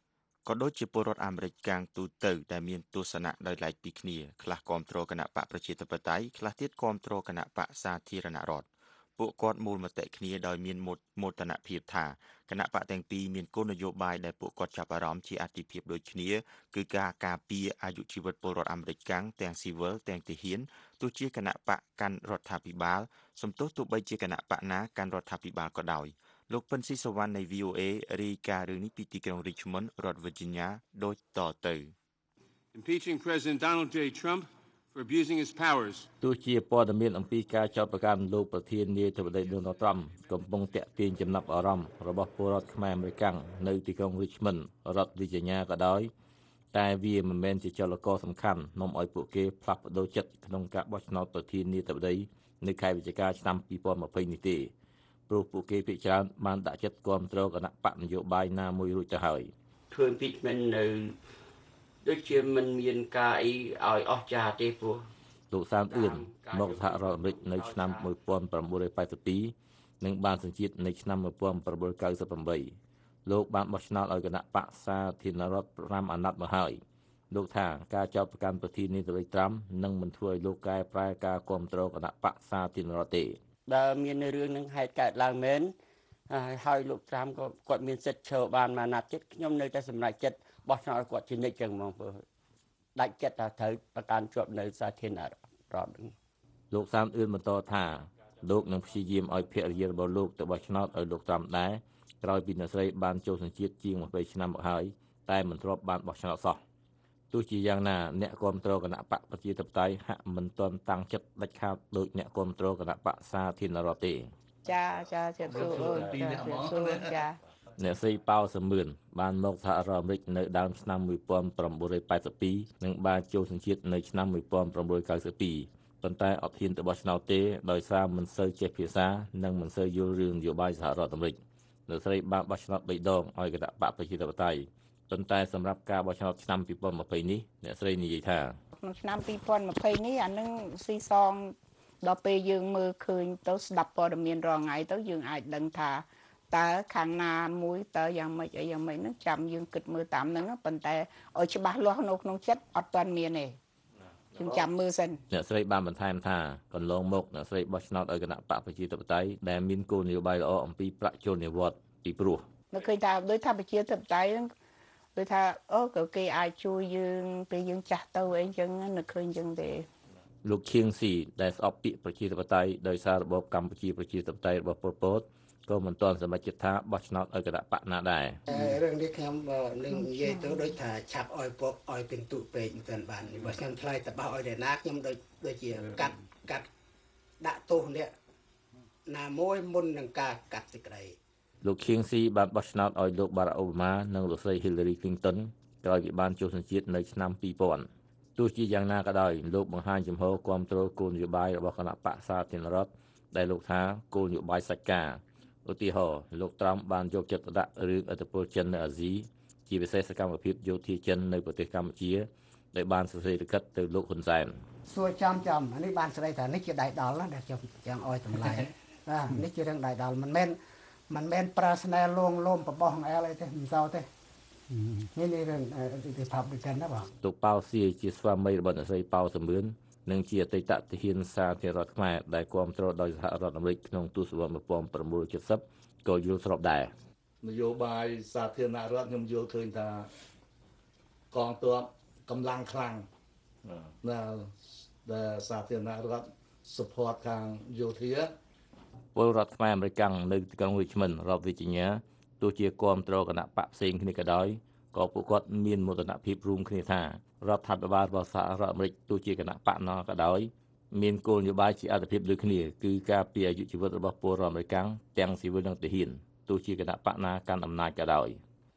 ក៏ដូចជាពលរដ្ឋអាមេរិកកាំងទូទៅដែលមានទស្សនៈដោយឡែកពីគ្នាខ្លះគាំទ្រគណៈបកប្រជាធិបតេយ្យខ្លះទៀតគាំទ្រគណៈបកសាធារណរដ្ឋពួកគាត់មូលមតិគ្នាដោយមានមោទនភាពថាគណៈបកទាំងពីរមានគោលនយោបាយដែលពួកគាត់ចាប់អារម្មណ៍ជាអាទិភាពដូចគ្នាគឺការការពារអាយុជីវិតពលរដ្ឋអាមេរិកកាំងទាំងស៊ីវិលទាំងទាហានទោះជាគណៈបកកាន់រដ្ឋាភិបាលសំទោសទោះបីជាគណៈបកណាកាន់រដ្ឋាភិបាលក៏ដោយលោកពិនស៊ីសវណ្ណនៃ V O A រាយការណ៍រឿងនេះពីទីក្រុង Richmond រដ្ឋ Virginia ដូចតទៅ
Impeaching President Donald J. Trump for abusing his powers
ទោះជាព័ត៌មានអំពីការចោទប្រកាន់លោកប្រធានាធិបតី Donald Trump កំពុងទាក់ទាញចំណាប់អារម្មណ៍របស់ពលរដ្ឋខ្មែរអាមេរិកនៅទីក្រុង Richmond រដ្ឋ Virginia ក៏ដោយតែវាមិនមែនជាចលករសំខាន់នាំឲ្យពួកគេផ្លាស់ប្ដូរចិត្តក្នុងការបោះឆ្នោតប្រធានាធិបតីនៅខែវិច្ឆិកាឆ្នាំពីរពាន់ម្ភៃនេះទេព្រោះពួកគេភាគច្រើនបានដាក់ចិត្តគាំទ្រគណៈបកនយោបាយណាមួយរួចទៅហើយ
ធ្វើ impeachment នៅដូចជាមិនមានការអីឲ្យអស់ចាទេព្រោះ
លោកសានអឿនមកសហរដ្ឋអាមេរិកនៅឆ្នាំmột nghìn chín trăm tám mươi haiនិងបានសញ្ជាតិនៅឆ្នាំmột nghìn chín trăm chín mươi támលោកបានបោះឆ្នោតឲ្យគណៈបកសាធារណរដ្ឋប្រាំអាណត្តិមកហើយលោកថាការចោទប្រកាន់ប្រធានាធិបតីត្រាំនឹងមិនធ្វើឲ្យលោកកែប្រែការគាំទ្រគណៈបកសាធារណរដ្ឋទេ
បើមានរឿងនឹងហេតុកើតឡើងមែនហើយលោកត្រាំក៏គាត់មានសិទ្ធិឈរបានមួយអាណត្តិទៀតខ្ញុំនៅតែសម្រេចចិត្តបោះឆ្នោតគាត់ជានិច្ចចឹងហ្មងព្រោះដាច់ចិត្តថាត្រូវប្រកាន់ជាប់នៅសាធារណរដ្ឋ
លោកសានអឿនបន្តថាលោកនឹងព្យាយាមឲ្យភរិយារបស់លោកទៅបោះឆ្នោតឲ្យលោកត្រាំដែរក្រោយពីអ្នកស្រីបានចូលសញ្ជាតិជាងម្ភៃឆ្នាំមកហើយតែមិនធ្លាប់បានបោះឆ្នោតសោះទោះជាយ៉ាងណាអ្នកគាំទ្រគណៈបកប្រជាធិបតេយ្យហាក់មិនទាន់តាំងចិត្តដាច់ខាតដោយអ្នកគាំទ្រគណៈបកសាធារណរដ្ឋទេ
ចាចាជម្រាបសួរចាជម្រាបសួរចា
អ្នកស្រីប៉ៅសមឿនបានមកសហរដ្ឋអាមេរិកនៅដើមឆ្នាំmột nghìn chín trăm tám mươi haiនិងបានចូលសញ្ជាតិនៅឆ្នាំmột nghìn chín trăm chín mươi haiប៉ុន្តែអត់ហ៊ានទៅបោះឆ្នោតទេដោយសារមិនសូវចេះភាសានិងមិនសូវយល់រឿងនយោបាយសហរដ្ឋអាមេរិកអ្នកស្រីបានបោះឆ្នោតបីដងឲ្យគណៈបកប្រជាធិបតេយ្យប៉ុន្តែសម្រាប់ការបោះឆ្នោតឆ្នាំពីរពាន់ម្ភៃនេះអ្នកស្រីនិយាយថា
ក្នុងឆ្នាំពីរពាន់ម្ភៃនេះអានឹងស៊ីសងដល់ពេលយើងមើលឃើញទៅស្ដាប់ព័ត៌មានរាល់ថ្ងៃទៅយើងអាចដឹងថាតើខាងណាមួយតើយ៉ាងម៉េចអីយ៉ាងម៉េចហ្នឹងចាំយើងគិតមើលតាមហ្នឹងប៉ុន្តែឲ្យច្បាស់លាស់នៅក្នុងចិត្តអត់ទាន់មានទេយើងចាំមើលសិន
អ្នកស្រីបានបន្ថែមថាកន្លងមកអ្នកស្រីបោះឆ្នោតឲ្យគណៈបកប្រជាធិបតេយ្យដែលមានគោលនយោបាយល្អអំពីប្រាក់ចូលនិវត្តន៍ពីព្រោះ
នៅឃើញថាដោយថាប្រជាធិបតេយ្យហ្នឹងដូចថាអូក៏គេអាចជួយយើងពេលយើងចាស់ទៅអីចឹងនៅឃើញចឹងទេ
លោកឈៀងស៊ីដែលស្អប់ពាក្យប្រជាធិបតេយ្យដោយសាររបបកម្ពុជាប្រជាធិបតេយ្យរបស់ប៉ុលពតក៏មិនទាន់សម្រេចចិត្តថាបោះឆ្នោតឲ្យគណៈបកណាដែរ
រឿងនេះខ្ញុំនឹងនិយាយទៅដូចថាឆាប់ឲ្យពកឲ្យពិន្ទុពេកមិនបានបើខ្ញុំឆ្លើយតបឲ្យអ្នកណាខ្ញុំដូចដូចជាកាត់កាត់ដាក់ទោសនេះណាមួយមុននឹងការកាត់សេចក្តី
លោកឈៀងស៊ីបានបោះឆ្នោតឲ្យលោកបារ៉ាក់អូបាម៉ានិងលោកស្រី Hillary Clinton ក្រោយពីបានចូលសញ្ជាតិនៅឆ្នាំពីរពាន់ទោះជាយ៉ាងណាក៏ដោយលោកបង្ហាញចំហគាំទ្រគោលនយោបាយរបស់គណៈបកសាធារណរដ្ឋដែលលោកថាគោលនយោបាយសាច់ការឧទាហរណ៍លោកត្រាំបានយកចិត្តទុកដាក់រឿងឥទ្ធិពលចិននៅអាស៊ីជាពិសេសសកម្មភាពយោធាចិននៅប្រទេសកម្ពុជាដែលបានសរសេរលិខិតទៅលោកហ៊ុនសែន
សួរចំចំនេះបានស្ដីថានេះជាដៃដល់ណាដែលខ្ញុំចង់ឲ្យតម្លៃបាទនេះជារឿងដៃដល់មិនមែនមិនមែនប្រើស្នេហ៍លងលោមបបោះអែលអីទេមិនសូវទេនេះនេះរឿង Republican ណាបង
លោកប៉ៅសៀជាស្វាមីរបស់អ្នកស្រីប៉ៅសមឿននិងជាអតីតទាហានសាធារណរដ្ឋខ្មែរដែលគាំទ្រដោយសហរដ្ឋអាមេរិកក្នុងទសវត្សរ៍một nghìn chín trăm七mươiក៏យល់ស្របដែរ
នយោបាយសាធារណរដ្ឋខ្ញុំយល់ឃើញថាកងទ័ពកម្លាំងខ្លាំងណាដែលសាធារណរដ្ឋ support ខាងយោធា
ពលរដ្ឋខ្មែរអាមេរិកនៅទីក្រុង Richmond រដ្ឋ Virginia ទោះជាគាំទ្រគណៈបកផ្សេងគ្នាក៏ដោយក៏ពួកគាត់មានមោទនភាពរួមគ្នាថារដ្ឋាភិបាលរបស់សហរដ្ឋអាមេរិកទោះជាគណៈបកណាក៏ដោយមានគោលនយោបាយជាអត្ថប្រយោជន៍ដូចគ្នាគឺការពារអាយុជីវិតរបស់ពលរដ្ឋអាមេរិកទាំងស៊ីវិលនិងទាហានទោះជាគណៈបកណាកាន់អំណាចក៏ដោយ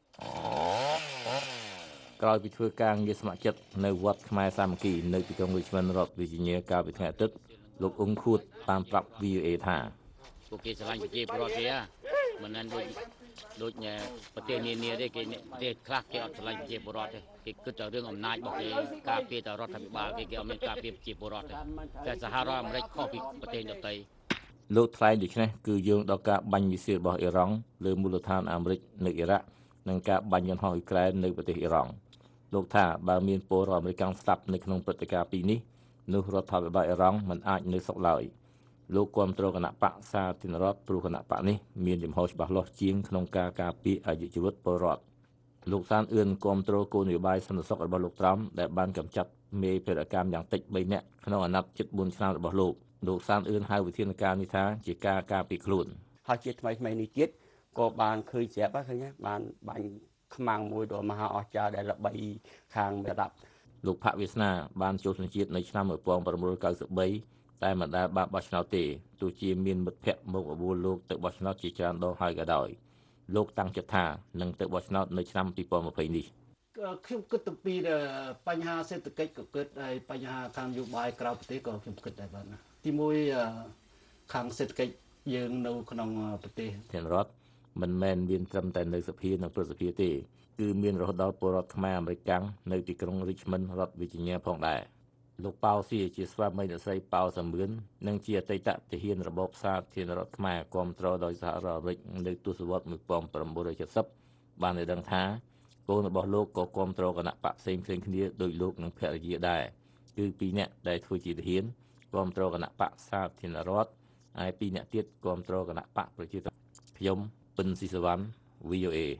ក្រោយពីធ្វើការងារស្ម័គ្រចិត្តនៅវត្តខ្មែរសាមគ្គីនៅទីក្រុង Richmond រដ្ឋ Virginia កាលពីថ្ងៃអាទិត្យលោកអ៊ុងខួតបានប្រាប់ V O A ថា
ពួកគេឆ្លាញ់ប្រជាពលរដ្ឋគេមិនមែនដូចដូចប្រទេសនានាទេគេប្រទេសខ្លះគេអត់ឆ្លាញ់ប្រជាពលរដ្ឋទេគេគិតតែរឿងអំណាចរបស់គេការពារតែរដ្ឋាភិបាលគេគេអត់មានការពារប្រជាពលរដ្ឋទេតែសហរដ្ឋអាមេរិកខុសពីប្រទេសដទៃ
លោកថ្លែងដូច្នេះគឺយោងដល់ការបាញ់មីស៊ីលរបស់អ៊ីរ៉ង់លើមូលដ្ឋានអាមេរិកនៅអ៊ីរ៉ាក់និងការបាញ់យន្តហោះអ៊ុយក្រែននៅប្រទេសអ៊ីរ៉ង់លោកថាបើមានពលរដ្ឋអាមេរិកស្លាប់នៅក្នុងព្រឹត្តិការណ៍ពីរនេះនោះរដ្ឋាភិបាលអ៊ីរ៉ង់មិនអាចនៅសុខឡើយលោកគាំទ្រគណៈបកសាធារណរដ្ឋព្រោះគណៈបកនេះមានចំហច្បាស់លាស់ជាងក្នុងការការពារអាយុជីវិតពលរដ្ឋលោកសានអឿនគាំទ្រគោលនយោបាយសន្តិសុខរបស់លោកត្រាំដែលបានកម្ចាត់មេភេរវកម្មយ៉ាងតិចបីនាក់ក្នុងអាណត្តិជិតបួនឆ្នាំរបស់លោកលោកសានអឿនហៅវិធានការនេះថាជាការការពារខ្លួន
ហើយជាថ្មីថ្មីនេះទៀតក៏បានឃើញស្រាប់ឃើញបានបាញ់ខ្មាំងមួយដ៏មហាអស្ចារ្យដែលល្បីខាងប្រដាប់
លោកផាក់វាសនាបានចូលសញ្ជាតិនៅឆ្នាំmột nghìn chín trăm chín mươi baតែមិនដែលបានបោះឆ្នោតទេទោះជាមានមិត្តភ័ក្តិមកបបួលលោកទៅបោះឆ្នោតជាច្រើនដងហើយក៏ដោយលោកតាំងចិត្តថានឹងទៅបោះឆ្នោតនៅឆ្នាំ二零二零នេះ
ខ្ញុំគិតទៅពីបញ្ហាសេដ្ឋកិច្ចក៏គិតហើយបញ្ហាខាងនយោបាយក្រៅប្រទេសក៏ខ្ញុំគិតដែរបាទណាទីមួយខាងសេដ្ឋកិច្ចយើងនៅក្នុងប្រទេស
ធានរដ្ឋមិនមែនមានត្រឹមតែនៅសភានិងព្រឹទ្ធសភាទេគឺមានរហូតដល់ពលរដ្ឋខ្មែរអាមេរិកនៅទីក្រុង Richmond រដ្ឋ Virginia ផងដែរលោកប៉ៅស៊ីជាស្វាមីអ្នកស្រីប៉ៅសាមឿននិងជាអតីតទាហានរបបសាធារណរដ្ឋខ្មែរគាំទ្រដោយសហរដ្ឋអាមេរិកនៅទសវត្សរ៍một nghìn chín trăm七mươiបានឲ្យដឹងថាកូនរបស់លោកក៏គាំទ្រគណៈបកផ្សេងៗគ្នាដោយលោកនិងភរិយាដែរគឺពីរនាក់ដែលធ្វើជាទាហានគាំទ្រគណៈបកសាធារណរដ្ឋហើយពីរនាក់ទៀតគាំទ្រគណៈបកប្រជាធិបតេយ្យខ្ញុំពិនស៊ីសវណ្ណ វី អូ เอ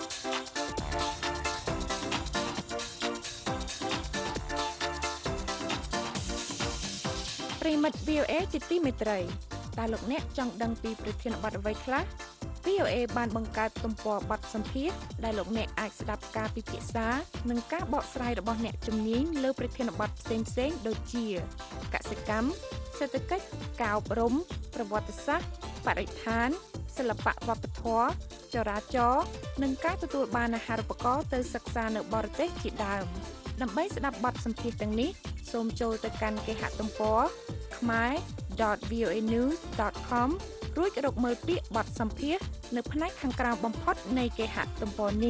ប្រិមិត្ត វី អូ เอ ជាទីមេត្រីតើលោកអ្នកចង់ដឹងពីប្រធានបទអ្វីខ្លះ វី អូ เอ បានបង្កើតទំព័របទសម្ភាសន៍ដែលលោកអ្នកអាចស្ដាប់ការពិភាក្សានិងការបកស្រាយរបស់អ្នកជំនាញលើប្រធានបទផ្សេងៗដូចជាកសិកម្មសេដ្ឋកិច្ចការអប់រំប្រវត្តិសាស្ត្របរិស្ថានសិល្បៈវប្បធម៌ចរាចរណ៍និងការទទួលបានអាហារូបករណ៍ទៅសិក្សានៅបរទេសជាដើមដើម្បីស្ដាប់បទសម្ភាសន៍ទាំងនេះសូមចូលទៅកាន់គេហទំព័រ khmer dot v o a news dot com រួចរកមើលពាក្យបទសម្ភាសន៍នៅផ្នែកខាងក្រោមបំផុតនៃគេហទំព័រនេះ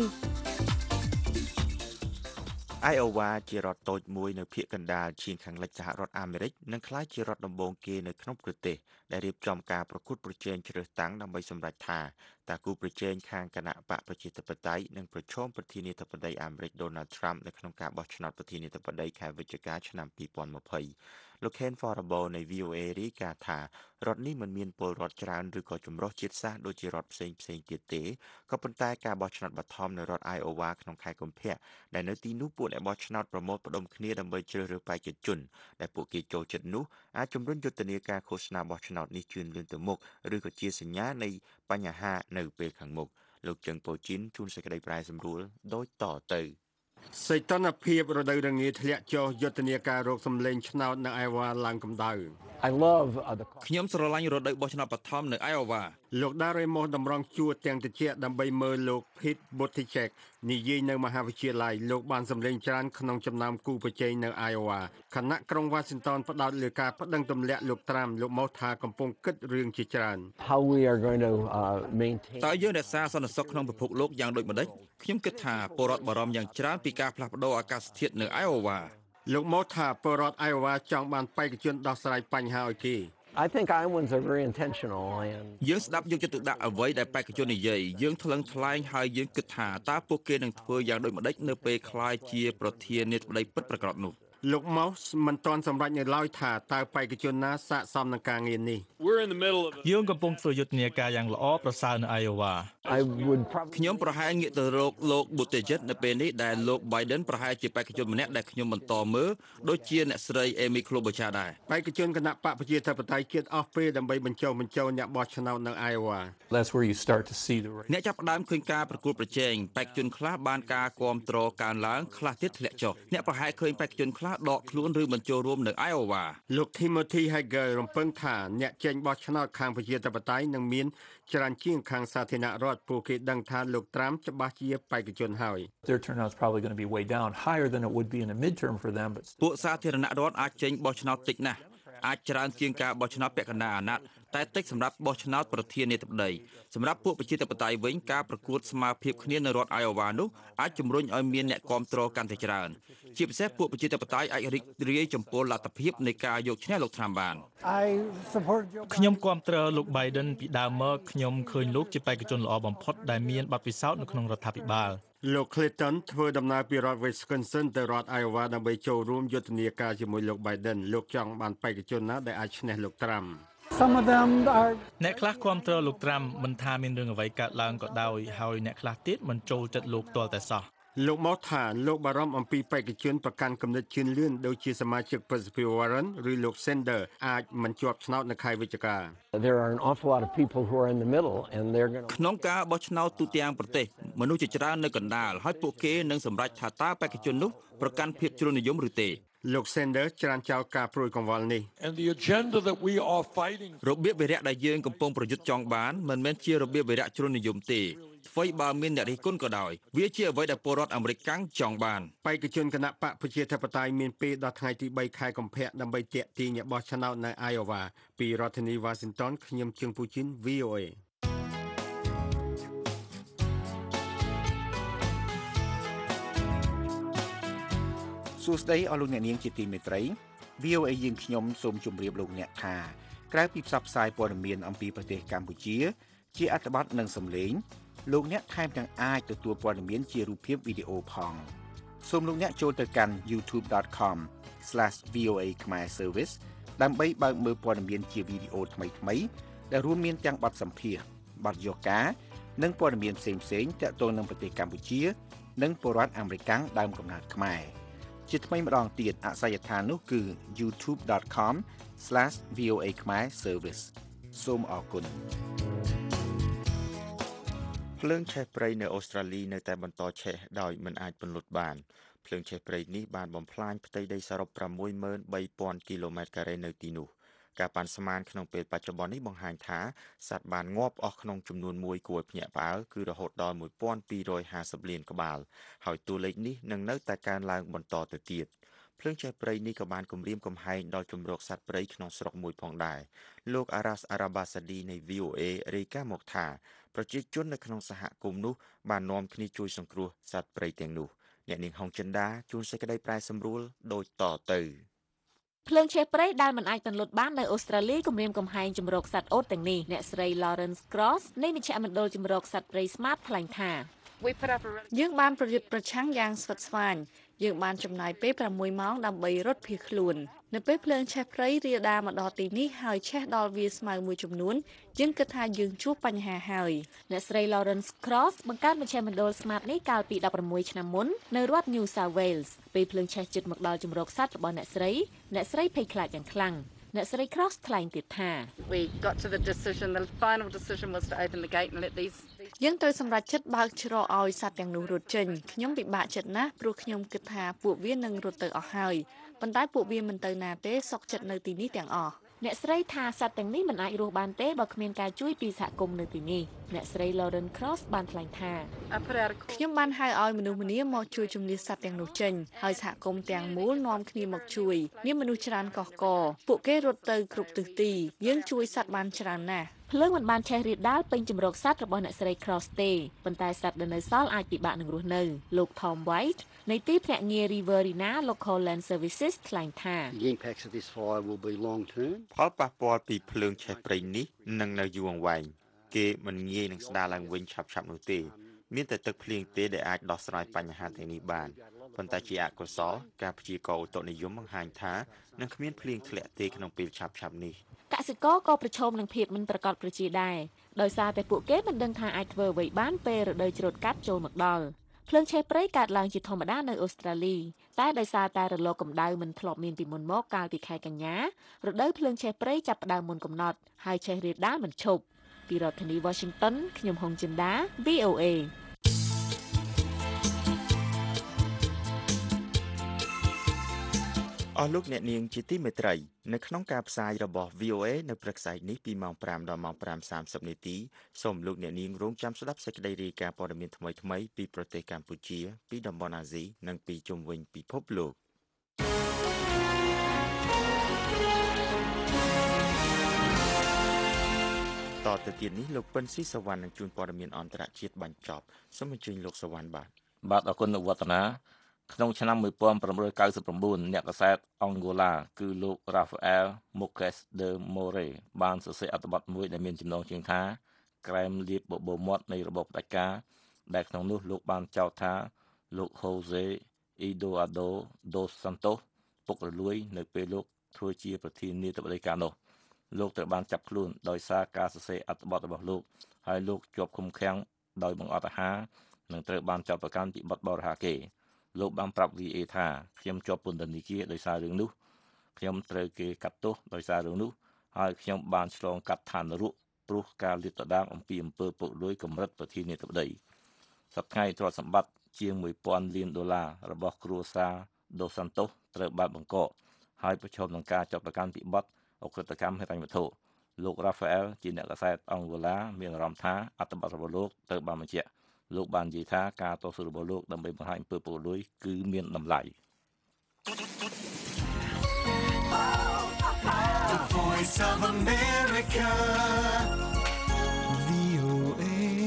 Iowa ជារដ្ឋតូចមួយនៅភាគកណ្ដាលឈៀងខាងលិចសហរដ្ឋអាមេរិកនិងក្លាយជារដ្ឋដំបូងគេនៅក្នុងប្រទេសដែលរៀបចំការប្រកួតប្រជែងជ្រើសតាំងដើម្បីសម្រេចថាតើគូប្រជែងខាងគណៈបកប្រជាធិបតេយ្យនឹងប្រឈមប្រធានាធិបតីអាមេរិក Donald Trump នៅក្នុងការបោះឆ្នោតប្រធានាធិបតីខែវិច្ឆិកាឆ្នាំ二零二零លោក Ken Farabo នៃ វី អូ เอ រាយការណ៍ថារដ្ឋនេះមិនមានពលរដ្ឋច្រើនឬក៏ចម្រុះជាតិសាសន៍ដូចជារដ្ឋផ្សេងផ្សេងទៀតទេក៏ប៉ុន្តែការបោះឆ្នោតបឋមនៅរដ្ឋ Iowa ក្នុងខែកុម្ភៈដែលនៅទីនោះពួកអ្នកបោះឆ្នោតប្រមូលផ្ដុំគ្នាដើម្បីជ្រើសរើសបេក្ខជនដែលពួកគេចូលចិត្តនោះអាចជំរុញយុទ្ធនាការឃោសនាបោះឆ្នោតនេះជឿនលឿនទៅមុខឬក៏ជាសញ្ញានៃបញ្ហានៅពេលខាងមុខលោកជឹងប៉ូជីនជួនសេចក្តីប្រែសម្រួលដូចតទៅ
សីតុណ្ហភាពរដូវរងាធ្លាក់ចុះយុទ្ធនាការរកសម្លេងឆ្នោតនៅ Iowa ឡើងកម្ដៅ
I love
ខ្ញុំស្រឡាញ់រដូវបោះឆ្នោតបឋមនៅ Iowa
លោក Daremos តម្រង់ជួរទាំងតិចដើម្បីមើលលោក Pete Buttigieg និយាយនៅមហាវិទ្យាល័យលោកបានសម្លេងច្រើនក្នុងចំណោមគូប្រជែងនៅ Iowa ខណៈក្រុង Washington ផ្ដោតលើការប្តឹងទម្លាក់លោក Trump លោកមកថាកំពុងគិតរឿងជាច្រើន
How we are going to uh, maintain
តើយើងរក្សាសន្តិសុខក្នុងពិភពលោកយ៉ាងដូចម្តេចខ្ញុំគិតថាពលរដ្ឋបារម្ភយ៉ាងច្រើនពីការផ្លាស់ប្ដូរអាកាសធាតុនៅ Iowa
លោកមកថាពលរដ្ឋ Iowa ចង់បានបេក្ខជនដោះស្រាយបញ្ហាឲ្យគេ
I think Iowans are very intentional and
យើងស្ដាប់យកចិត្តទុកដាក់អ្វីដែលបេក្ខជននិយាយយើងថ្លឹងថ្លែងហើយយើងគិតថាតើពួកគេនឹងធ្វើយ៉ាងដូចម្តេចនៅពេលក្លាយជាប្រធានាធិបតីពិតប្រាកដនោះ
លោក Mouse មិនទាន់សម្រេចនៅឡើយថាតើបេក្ខជនណាស័ក្តិសមនឹងការងារនេះ
យើងកំពុងធ្វើយុទ្ធនាការយ៉ាងល្អប្រសើរនៅ Iowa
I would
ខ្ញុំប្រហែលងាកទៅរកលោក Buttigieg នៅពេលនេះដែលលោក Biden ប្រហែលជាបេក្ខជនម្នាក់ដែលខ្ញុំបន្តមើលដូចជាអ្នកស្រី Amy Klobuchar ដែរ
បេក្ខជនគណៈបកប្រជាធិបតេយ្យជិតអស់ពេលដើម្បីបញ្ចុះបញ្ចូលអ្នកបោះឆ្នោតនៅ Iowa
That's where you start to see the
អ្នកចាប់ផ្ដើមឃើញការប្រកួតប្រជែងបេក្ខជនខ្លះបានការគាំទ្រកើនឡើងខ្លះទៀតធ្លាក់ចុះអ្នកប្រហែលឃើញបេក្ខជនខ្លះដកខ្លួនឬបញ្ចូលរួមនៅ Iowa
លោក Timothy Hagel រំពឹងថាអ្នកចេញបោះឆ្នោតខាងប្រជាធិបតេយ្យនឹងមានច្រើនជាងខាងសាធារណរដ្ឋពួកគេដឹងថាលោក Trump ច្បាស់ជាបេក្ខជនហើយ
Their turnout is probably going to be way down higher than it would be in a midterm for them but
ពួកសាធារណរដ្ឋអាចចេញបោះឆ្នោតតិចណាស់អាចច្រើនជាងការបោះឆ្នោតពាក់កណ្ដាលអាណត្តិតែតិចសម្រាប់បោះឆ្នោតប្រធានាធិបតីសម្រាប់ពួកប្រជាធិបតេយ្យវិញការប្រកួតស្មារភាពគ្នានៅរដ្ឋ Iowa នោះអាចជំរុញឲ្យមានអ្នកគាំទ្រកាន់តែច្រើនជាពិសេសពួកប្រជាធិបតេយ្យអាចរីករាយចំពោះលទ្ធភាពនៃការយកឈ្នះលោក Trump បាន
ខ្ញុំគាំទ្រលោក Biden ពីដើមមកខ្ញុំឃើញលោកជាបេក្ខជនល្អបំផុតដែលមានបទពិសោធន៍នៅក្នុងរដ្ឋាភិបាល
លោក Clinton ធ្វើដំណើរពីរដ្ឋ Wisconsin ទៅរដ្ឋ Iowa ដើម្បីចូលរួមយុទ្ធនាការជាមួយលោក Biden លោកចង់បានបេក្ខជនណាដែលអាចឈ្នះលោក Trump
អ្នកខ្លះគាំទ្រលោក Trump មិនថាមានរឿងអ្វីកើតឡើងក៏ដោយហើយអ្នកខ្លះទៀតមិនចូលចិត្តលោកទាល់តែសោះ
លោកមកថាលោកបារម្ភអំពីបេក្ខជនប្រកាន់គំនិតជឿនលឿនដូចជាសមាជិកប្រសិទ្ធិ Warren ឬលោក Sanders អាចមិនជាប់ឆ្នោតនៅខែវិច្ឆិកា
There are an awful lot of people who are in the middle and they're going to
ក្នុងការបោះឆ្នោតទូទាំងប្រទេសមនុស្សជាច្រើននៅកណ្ដាលហើយពួកគេនឹងសម្រេចថាតើបេក្ខជននោះប្រកាន់ភាពជ្រុលនិយមឬទេ
លោក Sanders ច្រានចោលការព្រួយកង្វល់នេះ
And the agenda that we are fighting
របៀបវិរៈដែលយើងកំពុងប្រយុទ្ធចង់បានមិនមែនជារបៀបវិរៈជ្រុលនិយមទេអ្វីបើមានអ្នករិះគន់ក៏ដោយវាជាអ្វីដែលពលរដ្ឋអាមេរិកកាំងចង់បាន
បេក្ខជនគណៈបកប្រជាធិបតេយ្យមានពេលដល់ថ្ងៃទី3ខែកុម្ភៈដើម្បីទាក់ទាញអ្នកបោះឆ្នោតនៅ Iowa ពីរដ្ឋធានី Washington ខ្ញុំជើងពូជីន V O A
សួស្តីអស់លោកអ្នកនាងជាទីមេត្រី V O A យើងខ្ញុំសូមជម្រាបលោកអ្នកថាក្រៅពីផ្សព្វផ្សាយព័ត៌មានអំពីប្រទេសកម្ពុជាជាអត្ថបទនិងសំឡេងលោកអ្នកថែមទាំងអាចទទួលព័ត៌មានជារូបភាពវីដេអូផងសូមលោកអ្នកចូលទៅកាន់ ยูทูบ ដត คอม ស្លេស វី អូ เอ ខ្មែរ Service ដើម្បីបើកមើលព័ត៌មានជាវីដេអូថ្មីៗដែលរួមមានទាំងបទសម្ភាសន៍បទយកការនិងព័ត៌មានផ្សេងៗទាក់ទងនឹងប្រទេសកម្ពុជានិងពលរដ្ឋអាមេរិកដើមកំណើតខ្មែរជាថ្មីម្ដងទៀតអាសយដ្ឋាននោះគឺ ยูทูบ ដត คอม ស្លេស វី អូ เอ ខ្មែរ Service សូមអរគុណ
ភ្លើងឆេះព្រៃនៅអូស្ត្រាលីនៅតែបន្តឆេះដោយមិនអាចពន្លត់បានភ្លើងឆេះព្រៃនេះបានបំផ្លាញផ្ទៃដីសរុប 63000 គីឡូម៉ែត្រការ៉េនៅទីនោះការប៉ាន់ស្មានក្នុងពេលបច្ចុប្បន្ននេះបង្ហាញថាសត្វបានងាប់អស់ក្នុងចំនួនមួយគួរឲ្យភ្ញាក់ផ្អើលគឺរហូតដល់មួយពាន់ពីររយហាសិបលានក្បាលហើយតួលេខនេះនឹងនៅតែកើនឡើងបន្តទៅទៀតភ្លើងឆេះព្រៃនេះក៏បានគំរាមកំហែងដល់ជំរកសត្វព្រៃក្នុងស្រុកមួយផងដែរលោកអារ៉ាសអារ៉ាបាសាឌីនៃ V O A រាយការណ៍មកថាប្រជាជននៅក្នុងសហគមន៍នោះបាននាំគ្នាជួយសង្គ្រោះសត្វព្រៃទាំងនោះអ្នកនាងហុងចិនដាជួនសេចក្តីប្រែសម្រួលដូចតទៅ
ភ្លើងឆេះព្រៃដែលមិនអាចពន្លត់បាននៅអូស្ត្រាលីគំរាមកំហែងជំរកសត្វអូតទាំងនេះអ្នកស្រី Lawrence Cross នៃមជ្ឈមណ្ឌលជំរកសត្វព្រៃ Smart ថ្លែងថាយើងបានប្រយុទ្ធប្រឆាំងយ៉ាងស្វិតស្វាញយើងបានចំណាយពេលប្រាំមួយម៉ោងដើម្បីរត់ភៀសខ្លួននៅពេលភ្លើងឆេះព្រៃរាលដាលមកដល់ទីនេះហើយឆេះដល់វាស្មៅមួយចំនួនយើងគិតថាយើងជួបបញ្ហាហើយអ្នកស្រី Lawrence Cross បង្កើតមជ្ឈមណ្ឌល Smart នេះកាលពីដប់ប្រាំមួយឆ្នាំមុននៅរដ្ឋ New South Wales ពេលភ្លើងឆេះជិតមកដល់ជំរកសត្វរបស់អ្នកស្រីអ្នកស្រីភ័យខ្លាចយ៉ាងខ្លាំងអ្នកស្រី Cross ថ្លែងទៀតថា
We got to the decision the final decision was to open the gate and let these
យើងត្រូវសម្រេចចិត្តបើកច្រកឲ្យសត្វទាំងនោះរត់ចេញខ្ញុំពិបាកចិត្តណាស់ព្រោះខ្ញុំគិតថាពួកវានឹងរត់ទៅអស់ហើយប៉ុន្តែពួកវាមិនទៅណាទេសុខចិត្តនៅទីនេះទាំងអស់អ្នកស្រីថាសត្វទាំងនេះមិនអាចរស់បានទេបើគ្មានការជួយពីសហគមន៍នៅទីនេះអ្នកស្រី Lauren Cross បានថ្លែងថាខ្ញុំបានហៅឲ្យមនុស្សម្នាមកជួយជំនះសត្វទាំងនោះចេញហើយសហគមន៍ទាំងមូលនាំគ្នាមកជួយមានមនុស្សច្រើនកកកពួកគេរត់ទៅគ្រប់ទិសទីយើងជួយសត្វបានច្រើនណាស់ភ្លើងមិនបានឆេះរាលដាលពេញជំរកសត្វរបស់អ្នកស្រី Cross ទេប៉ុន្តែសត្វដែលនៅសល់អាចពិបាកនឹងរស់នៅលោក Tom White នៃទីភ្នាក់ងារ Riverina Local Land Services ថ្លែងថា
The impacts of this fire will be long term
ផលប៉ះពាល់ពីភ្លើងឆេះព្រៃនេះនឹងនៅយូរអង្វែងគេមិនងាយនឹងស្ដារឡើងវិញឆាប់ៗនោះទេមានតែទឹកភ្លៀងទេដែលអាចដោះស្រាយបញ្ហាទាំងនេះបានប៉ុន្តែជាអកុសលការព្យាករណ៍ឧតុនិយមបង្ហាញថានឹងគ្មានភ្លៀងធ្លាក់ទេក្នុងពេលឆាប់ៗនេះ
កសិករក៏ប្រឈមនឹងភាពមិនប្រកបប្រជាដែរដោយសារតែពួកគេមិនដឹងថាអាចធ្វើអ្វីបានពេលរដូវច្រូតកាត់ចូលមកដល់ភ្លើងឆេះព្រៃកើតឡើងជាធម្មតានៅអូស្ត្រាលីតែដោយសារតែរលកកម្ដៅមិនធ្លាប់មានពីមុនមកកាលពីខែកញ្ញារដូវភ្លើងឆេះព្រៃចាប់ផ្ដើមមុនកំណត់ហើយឆេះរាលដាលមិនឈប់ពីរដ្ឋធានី Washington ខ្ញុំហុងចិន្តា V O A
អស់លោកអ្នកនាងជាទីមេត្រីនៅក្នុងការផ្សាយរបស់ V O A នៅព្រឹកស្អែកនេះពីម៉ោងប្រាំដល់ម៉ោងប្រាំសាមសិបនាទីសូមលោកអ្នកនាងរងចាំស្ដាប់សេចក្តីរាយការណ៍ព័ត៌មានថ្មីៗពីប្រទេសកម្ពុជាពីតំបន់អាស៊ីនិងពីជុំវិញពិភពលោកបន្តទៅទៀតនេះលោកពិនស៊ីសវណ្ណនឹងជួនព័ត៌មានអន្តរជាតិបញ្ចប់សូមអញ្ជើញលោកសវណ្ណបាទ
បាទអរគុណលោកវឌ្ឍនាក្នុងឆ្នាំ nineteen ninety-nine អ្នកកាសែតអង់ហ្គោឡាគឺលោក Rafael Marques de More បានសរសេរអត្ថបទមួយដែលមានចំណងជើងថាក្រែមលាបបបោមាត់នៃរបបផ្ដាច់ការដែលក្នុងនោះលោកបានចោទថាលោក Jose Eduardo dos Santos ពុករលួយនៅពេលលោកធ្វើជាប្រធានាធិបតីកាលនោះលោកត្រូវបានចាប់ខ្លួនដោយសារការសរសេរអត្ថបទរបស់លោកហើយលោកជាប់ឃុំឃាំងដោយបង្អត់អាហារនិងត្រូវបានចាប់ប្រកាន់ពីបទបរិហាកេរលោកបានប្រាប់ វី เอ ថាខ្ញុំជាប់ពន្ធនាគារដោយសាររឿងនោះខ្ញុំត្រូវគេកាត់ទោសដោយសាររឿងនោះហើយខ្ញុំបានឆ្លងកាត់ឋាននរកព្រោះការលាតត្រដាងអំពីអំពើពុករលួយកម្រិតប្រធានាធិបតីសប្តាហ៍ទ្រព្យសម្បត្តិជាងone thousandលានដុល្លាររបស់គ្រួសារ Dos Santos ត្រូវបានបង្កកហើយប្រឈមនឹងការចាប់ប្រកាន់ពីបទអុក្រិដ្ឋកម្មហិរញ្ញវត្ថុលោក Rafael ជាអ្នកកាសែតអង់ហ្គោឡាមានអារម្មណ៍ថាអត្ថបទរបស់លោកត្រូវបានបញ្ជាក់លោកបាននិយាយថាការតស៊ូរបស់លោកដើម្បីបង្ហាញអំពើពុករលួយគឺមានតម្លៃ
The Voice of America វី អូ เอ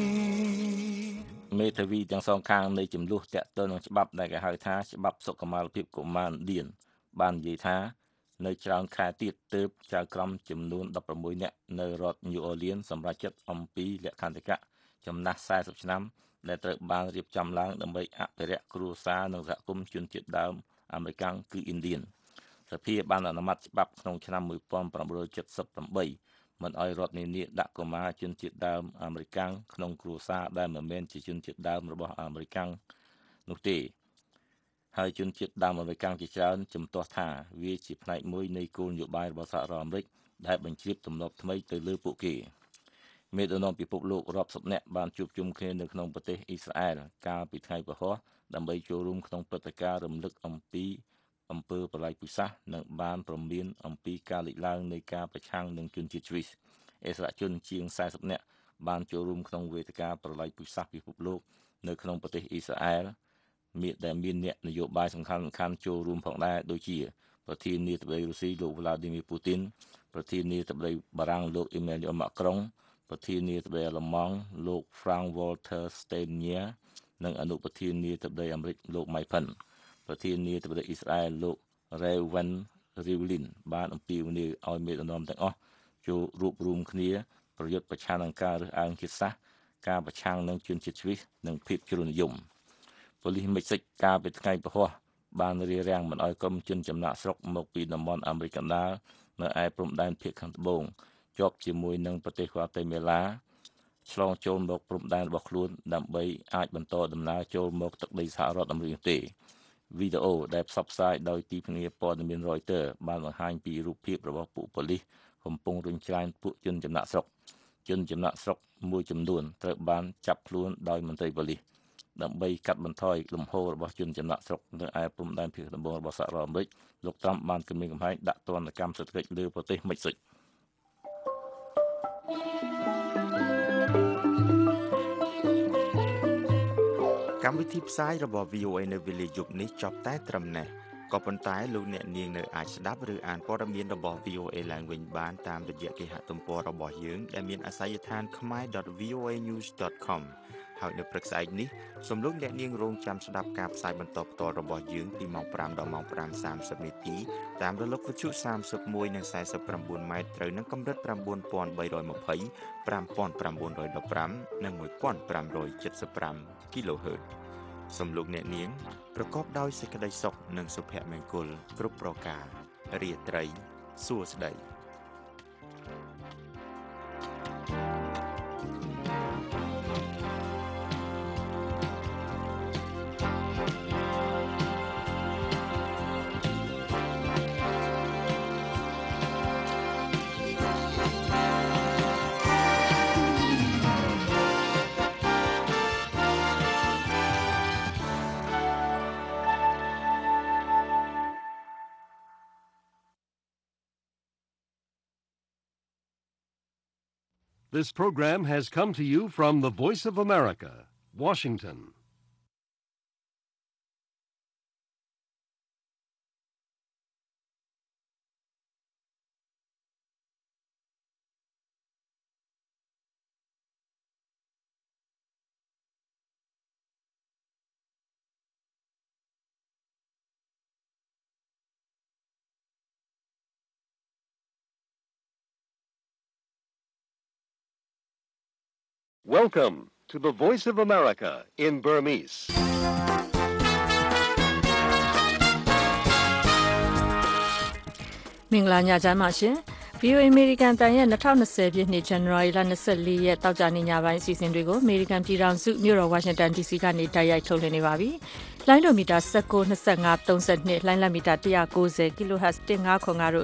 មេធាវីទាំងសងខាងនៃចំនួនតាក់ទងនឹងច្បាប់ដែលគេហៅថាច្បាប់សុខុមាលភាពកុមារឌៀនបាននិយាយថានៅច្រើនខែទៀតទើបចៅក្រមចំនួនsixteenនាក់នៅរដ្ឋ New Orleans សម្រាប់ចិត្តអំពីលក្ខន្តិកៈចំណាស់fortyឆ្នាំដែលត្រូវបានរៀបចំឡើងដើម្បីអភិរក្សគ្រួសារនិងសហគមន៍ជនជាតិដើមអាមេរិកគឺឥណ្ឌានសភាបានអនុម័តច្បាប់ក្នុងឆ្នាំnineteen seventy-eightមិនឲ្យរដ្ឋនានាដាក់កុមារជនជាតិដើមអាមេរិកក្នុងគ្រួសារដែលមិនមែនជាជនជាតិដើមរបស់អាមេរិកនោះទេហើយជនជាតិដើមអាមេរិកជាច្រើនជំទាស់ថាវាជាផ្នែកមួយនៃគោលនយោបាយរបស់សហរដ្ឋអាមេរិកដែលបញ្ជ្រាបទម្លាប់ថ្មីទៅលើពួកគេមេដឹកនាំពិភពលោករាប់សិបនាក់បានជួបជុំគ្នានៅក្នុងប្រទេសអ៊ីស្រាអែលកាលពីថ្ងៃពហុដើម្បីចូលរួមក្នុងព្រឹត្តិការណ៍រំលឹកអំពីអំពើប្រល័យពូជសាសន៍និងបានព្រមានអំពីការលេចឡើងនៃការប្រឆាំងនឹងជនជាតិជ្វីសអិស្រាអែលជនជាងfortyនាក់បានចូលរួមក្នុងវេទិកាប្រល័យពូជសាសន៍ពិភពលោកនៅក្នុងប្រទេសអ៊ីស្រាអែលមានដែលមានអ្នកនយោបាយសំខាន់ៗចូលរួមផងដែរដូចជាប្រធានាធិបតីរុស្ស៊ីលោក Vladimir Putin ប្រធានាធិបតីបារាំងលោក Emmanuel Macron ប្រធានាធិបតីអាល្លឺម៉ង់លោក Frank Walter Steinmeier និងអនុប្រធានាធិបតីអាមេរិកលោក Mike Pence ប្រធានាធិបតីអ៊ីស្រាអែលលោក Reuven Rivlin បានអំពាវនាវឲ្យមេដឹកនាំទាំងអស់ចូលរួបរวมគ្នាប្រយុទ្ធប្រឆាំងនឹងការរើសអើងជាតិសាសន៍ការប្រឆាំងនឹងជនជាតិជ្វីសនិងភាពជ្រុលនិយមប៉ូលីសមិចស៊ិកកាលពីថ្ងៃពហុបានរារាំងមិនឲ្យក្រុមជនចំណាក់ស្រុកមកពីតំបន់អាមេរិកកណ្ដាលនៅឯព្រំដែនភាគខាងត្បូងជាប់ជាមួយនឹងប្រទេសហ្វាតេម៉េឡាឆ្លងចូលមកព្រំដែនរបស់ខ្លួនដើម្បីអាចបន្តដំណើរចូលមកទឹកដីសហរដ្ឋអាមេរិកទេវីដេអូដែលផ្សព្វផ្សាយដោយទីភ្នាក់ព័ត៌មាន Reuters បានបង្ហាញពីរូបភាពរបស់ពួកប៉ូលីសកំពុងរុញច្រានពួកជនចំណាក់ស្រុកជនចំណាក់ស្រុកមួយចំនួនត្រូវបានចាប់ខ្លួនដោយមន្ត្រីប៉ូលីសដើម្បីកាត់បន្ថយលំហូររបស់ជនចំណាក់ស្រុកនៅឯព្រំដែនភាគត្បូងរបស់សហរដ្ឋអាមេរិកលោកត្រាំបានគម្រាមកំហែងដាក់ទណ្ឌកម្មសេដ្ឋកិច្ចលើប្រទេសមិចស៊ិក
កម្មវិធីផ្សាយរបស់ វី អូ เอ នៅវេលាយប់នេះចប់តែត្រឹមនេះក៏ប៉ុន្តែលោកអ្នកនាងនៅអាចស្ដាប់ឬអានព័ត៌មានរបស់ វី អូ เอ ឡើងវិញបានតាមរយៈគេហទំព័ររបស់យើងដែលមានអាសយដ្ឋាន khmer dot v o a news dot com ហើយនៅព្រឹកស្អែកនេះសូមលោកអ្នកនាងរងចាំស្ដាប់ការផ្សាយបន្តផ្ទាល់របស់យើងពីម៉ោងfiveដល់ម៉ោងfive thirtyនាទីតាមរលកវិទ្យុthirty-oneនិងforty-nineម៉ែត្រត្រូវនឹងកម្រិតnine thousand three hundred twenty, five thousand nine hundred fifteenនិងfifteen seventy-five kilohertz សូមលោកអ្នកនាងប្រកបដោយសេចក្តីសុខនិងសុភមង្គលគ្រប់ប្រការរាត្រីសួស្តី
This program has come to you from the Voice of America, Washington. Welcome to the Voice of America in Burmese.
မင်္ဂလာညချမ်းပါရှင် ဗီအိုအေ American တန်ရဲ့twenty twentyပြည့်နှစ် January လtwenty-fourရက်တောက်ကြနေညပိုင်းအစီအစဉ်တွေကို American ပြည်ထောင်စုမြို့တော် Washington ဒီ စီ ကနေတိုက်ရိုက်ထုတ်လွှင့်နေပါပြီ။လိုင်းဒိုမီတာnineteen, twenty-five, thirty-two လိုင်းလမီတာone ninety kilohertz one fifty-fiveတို့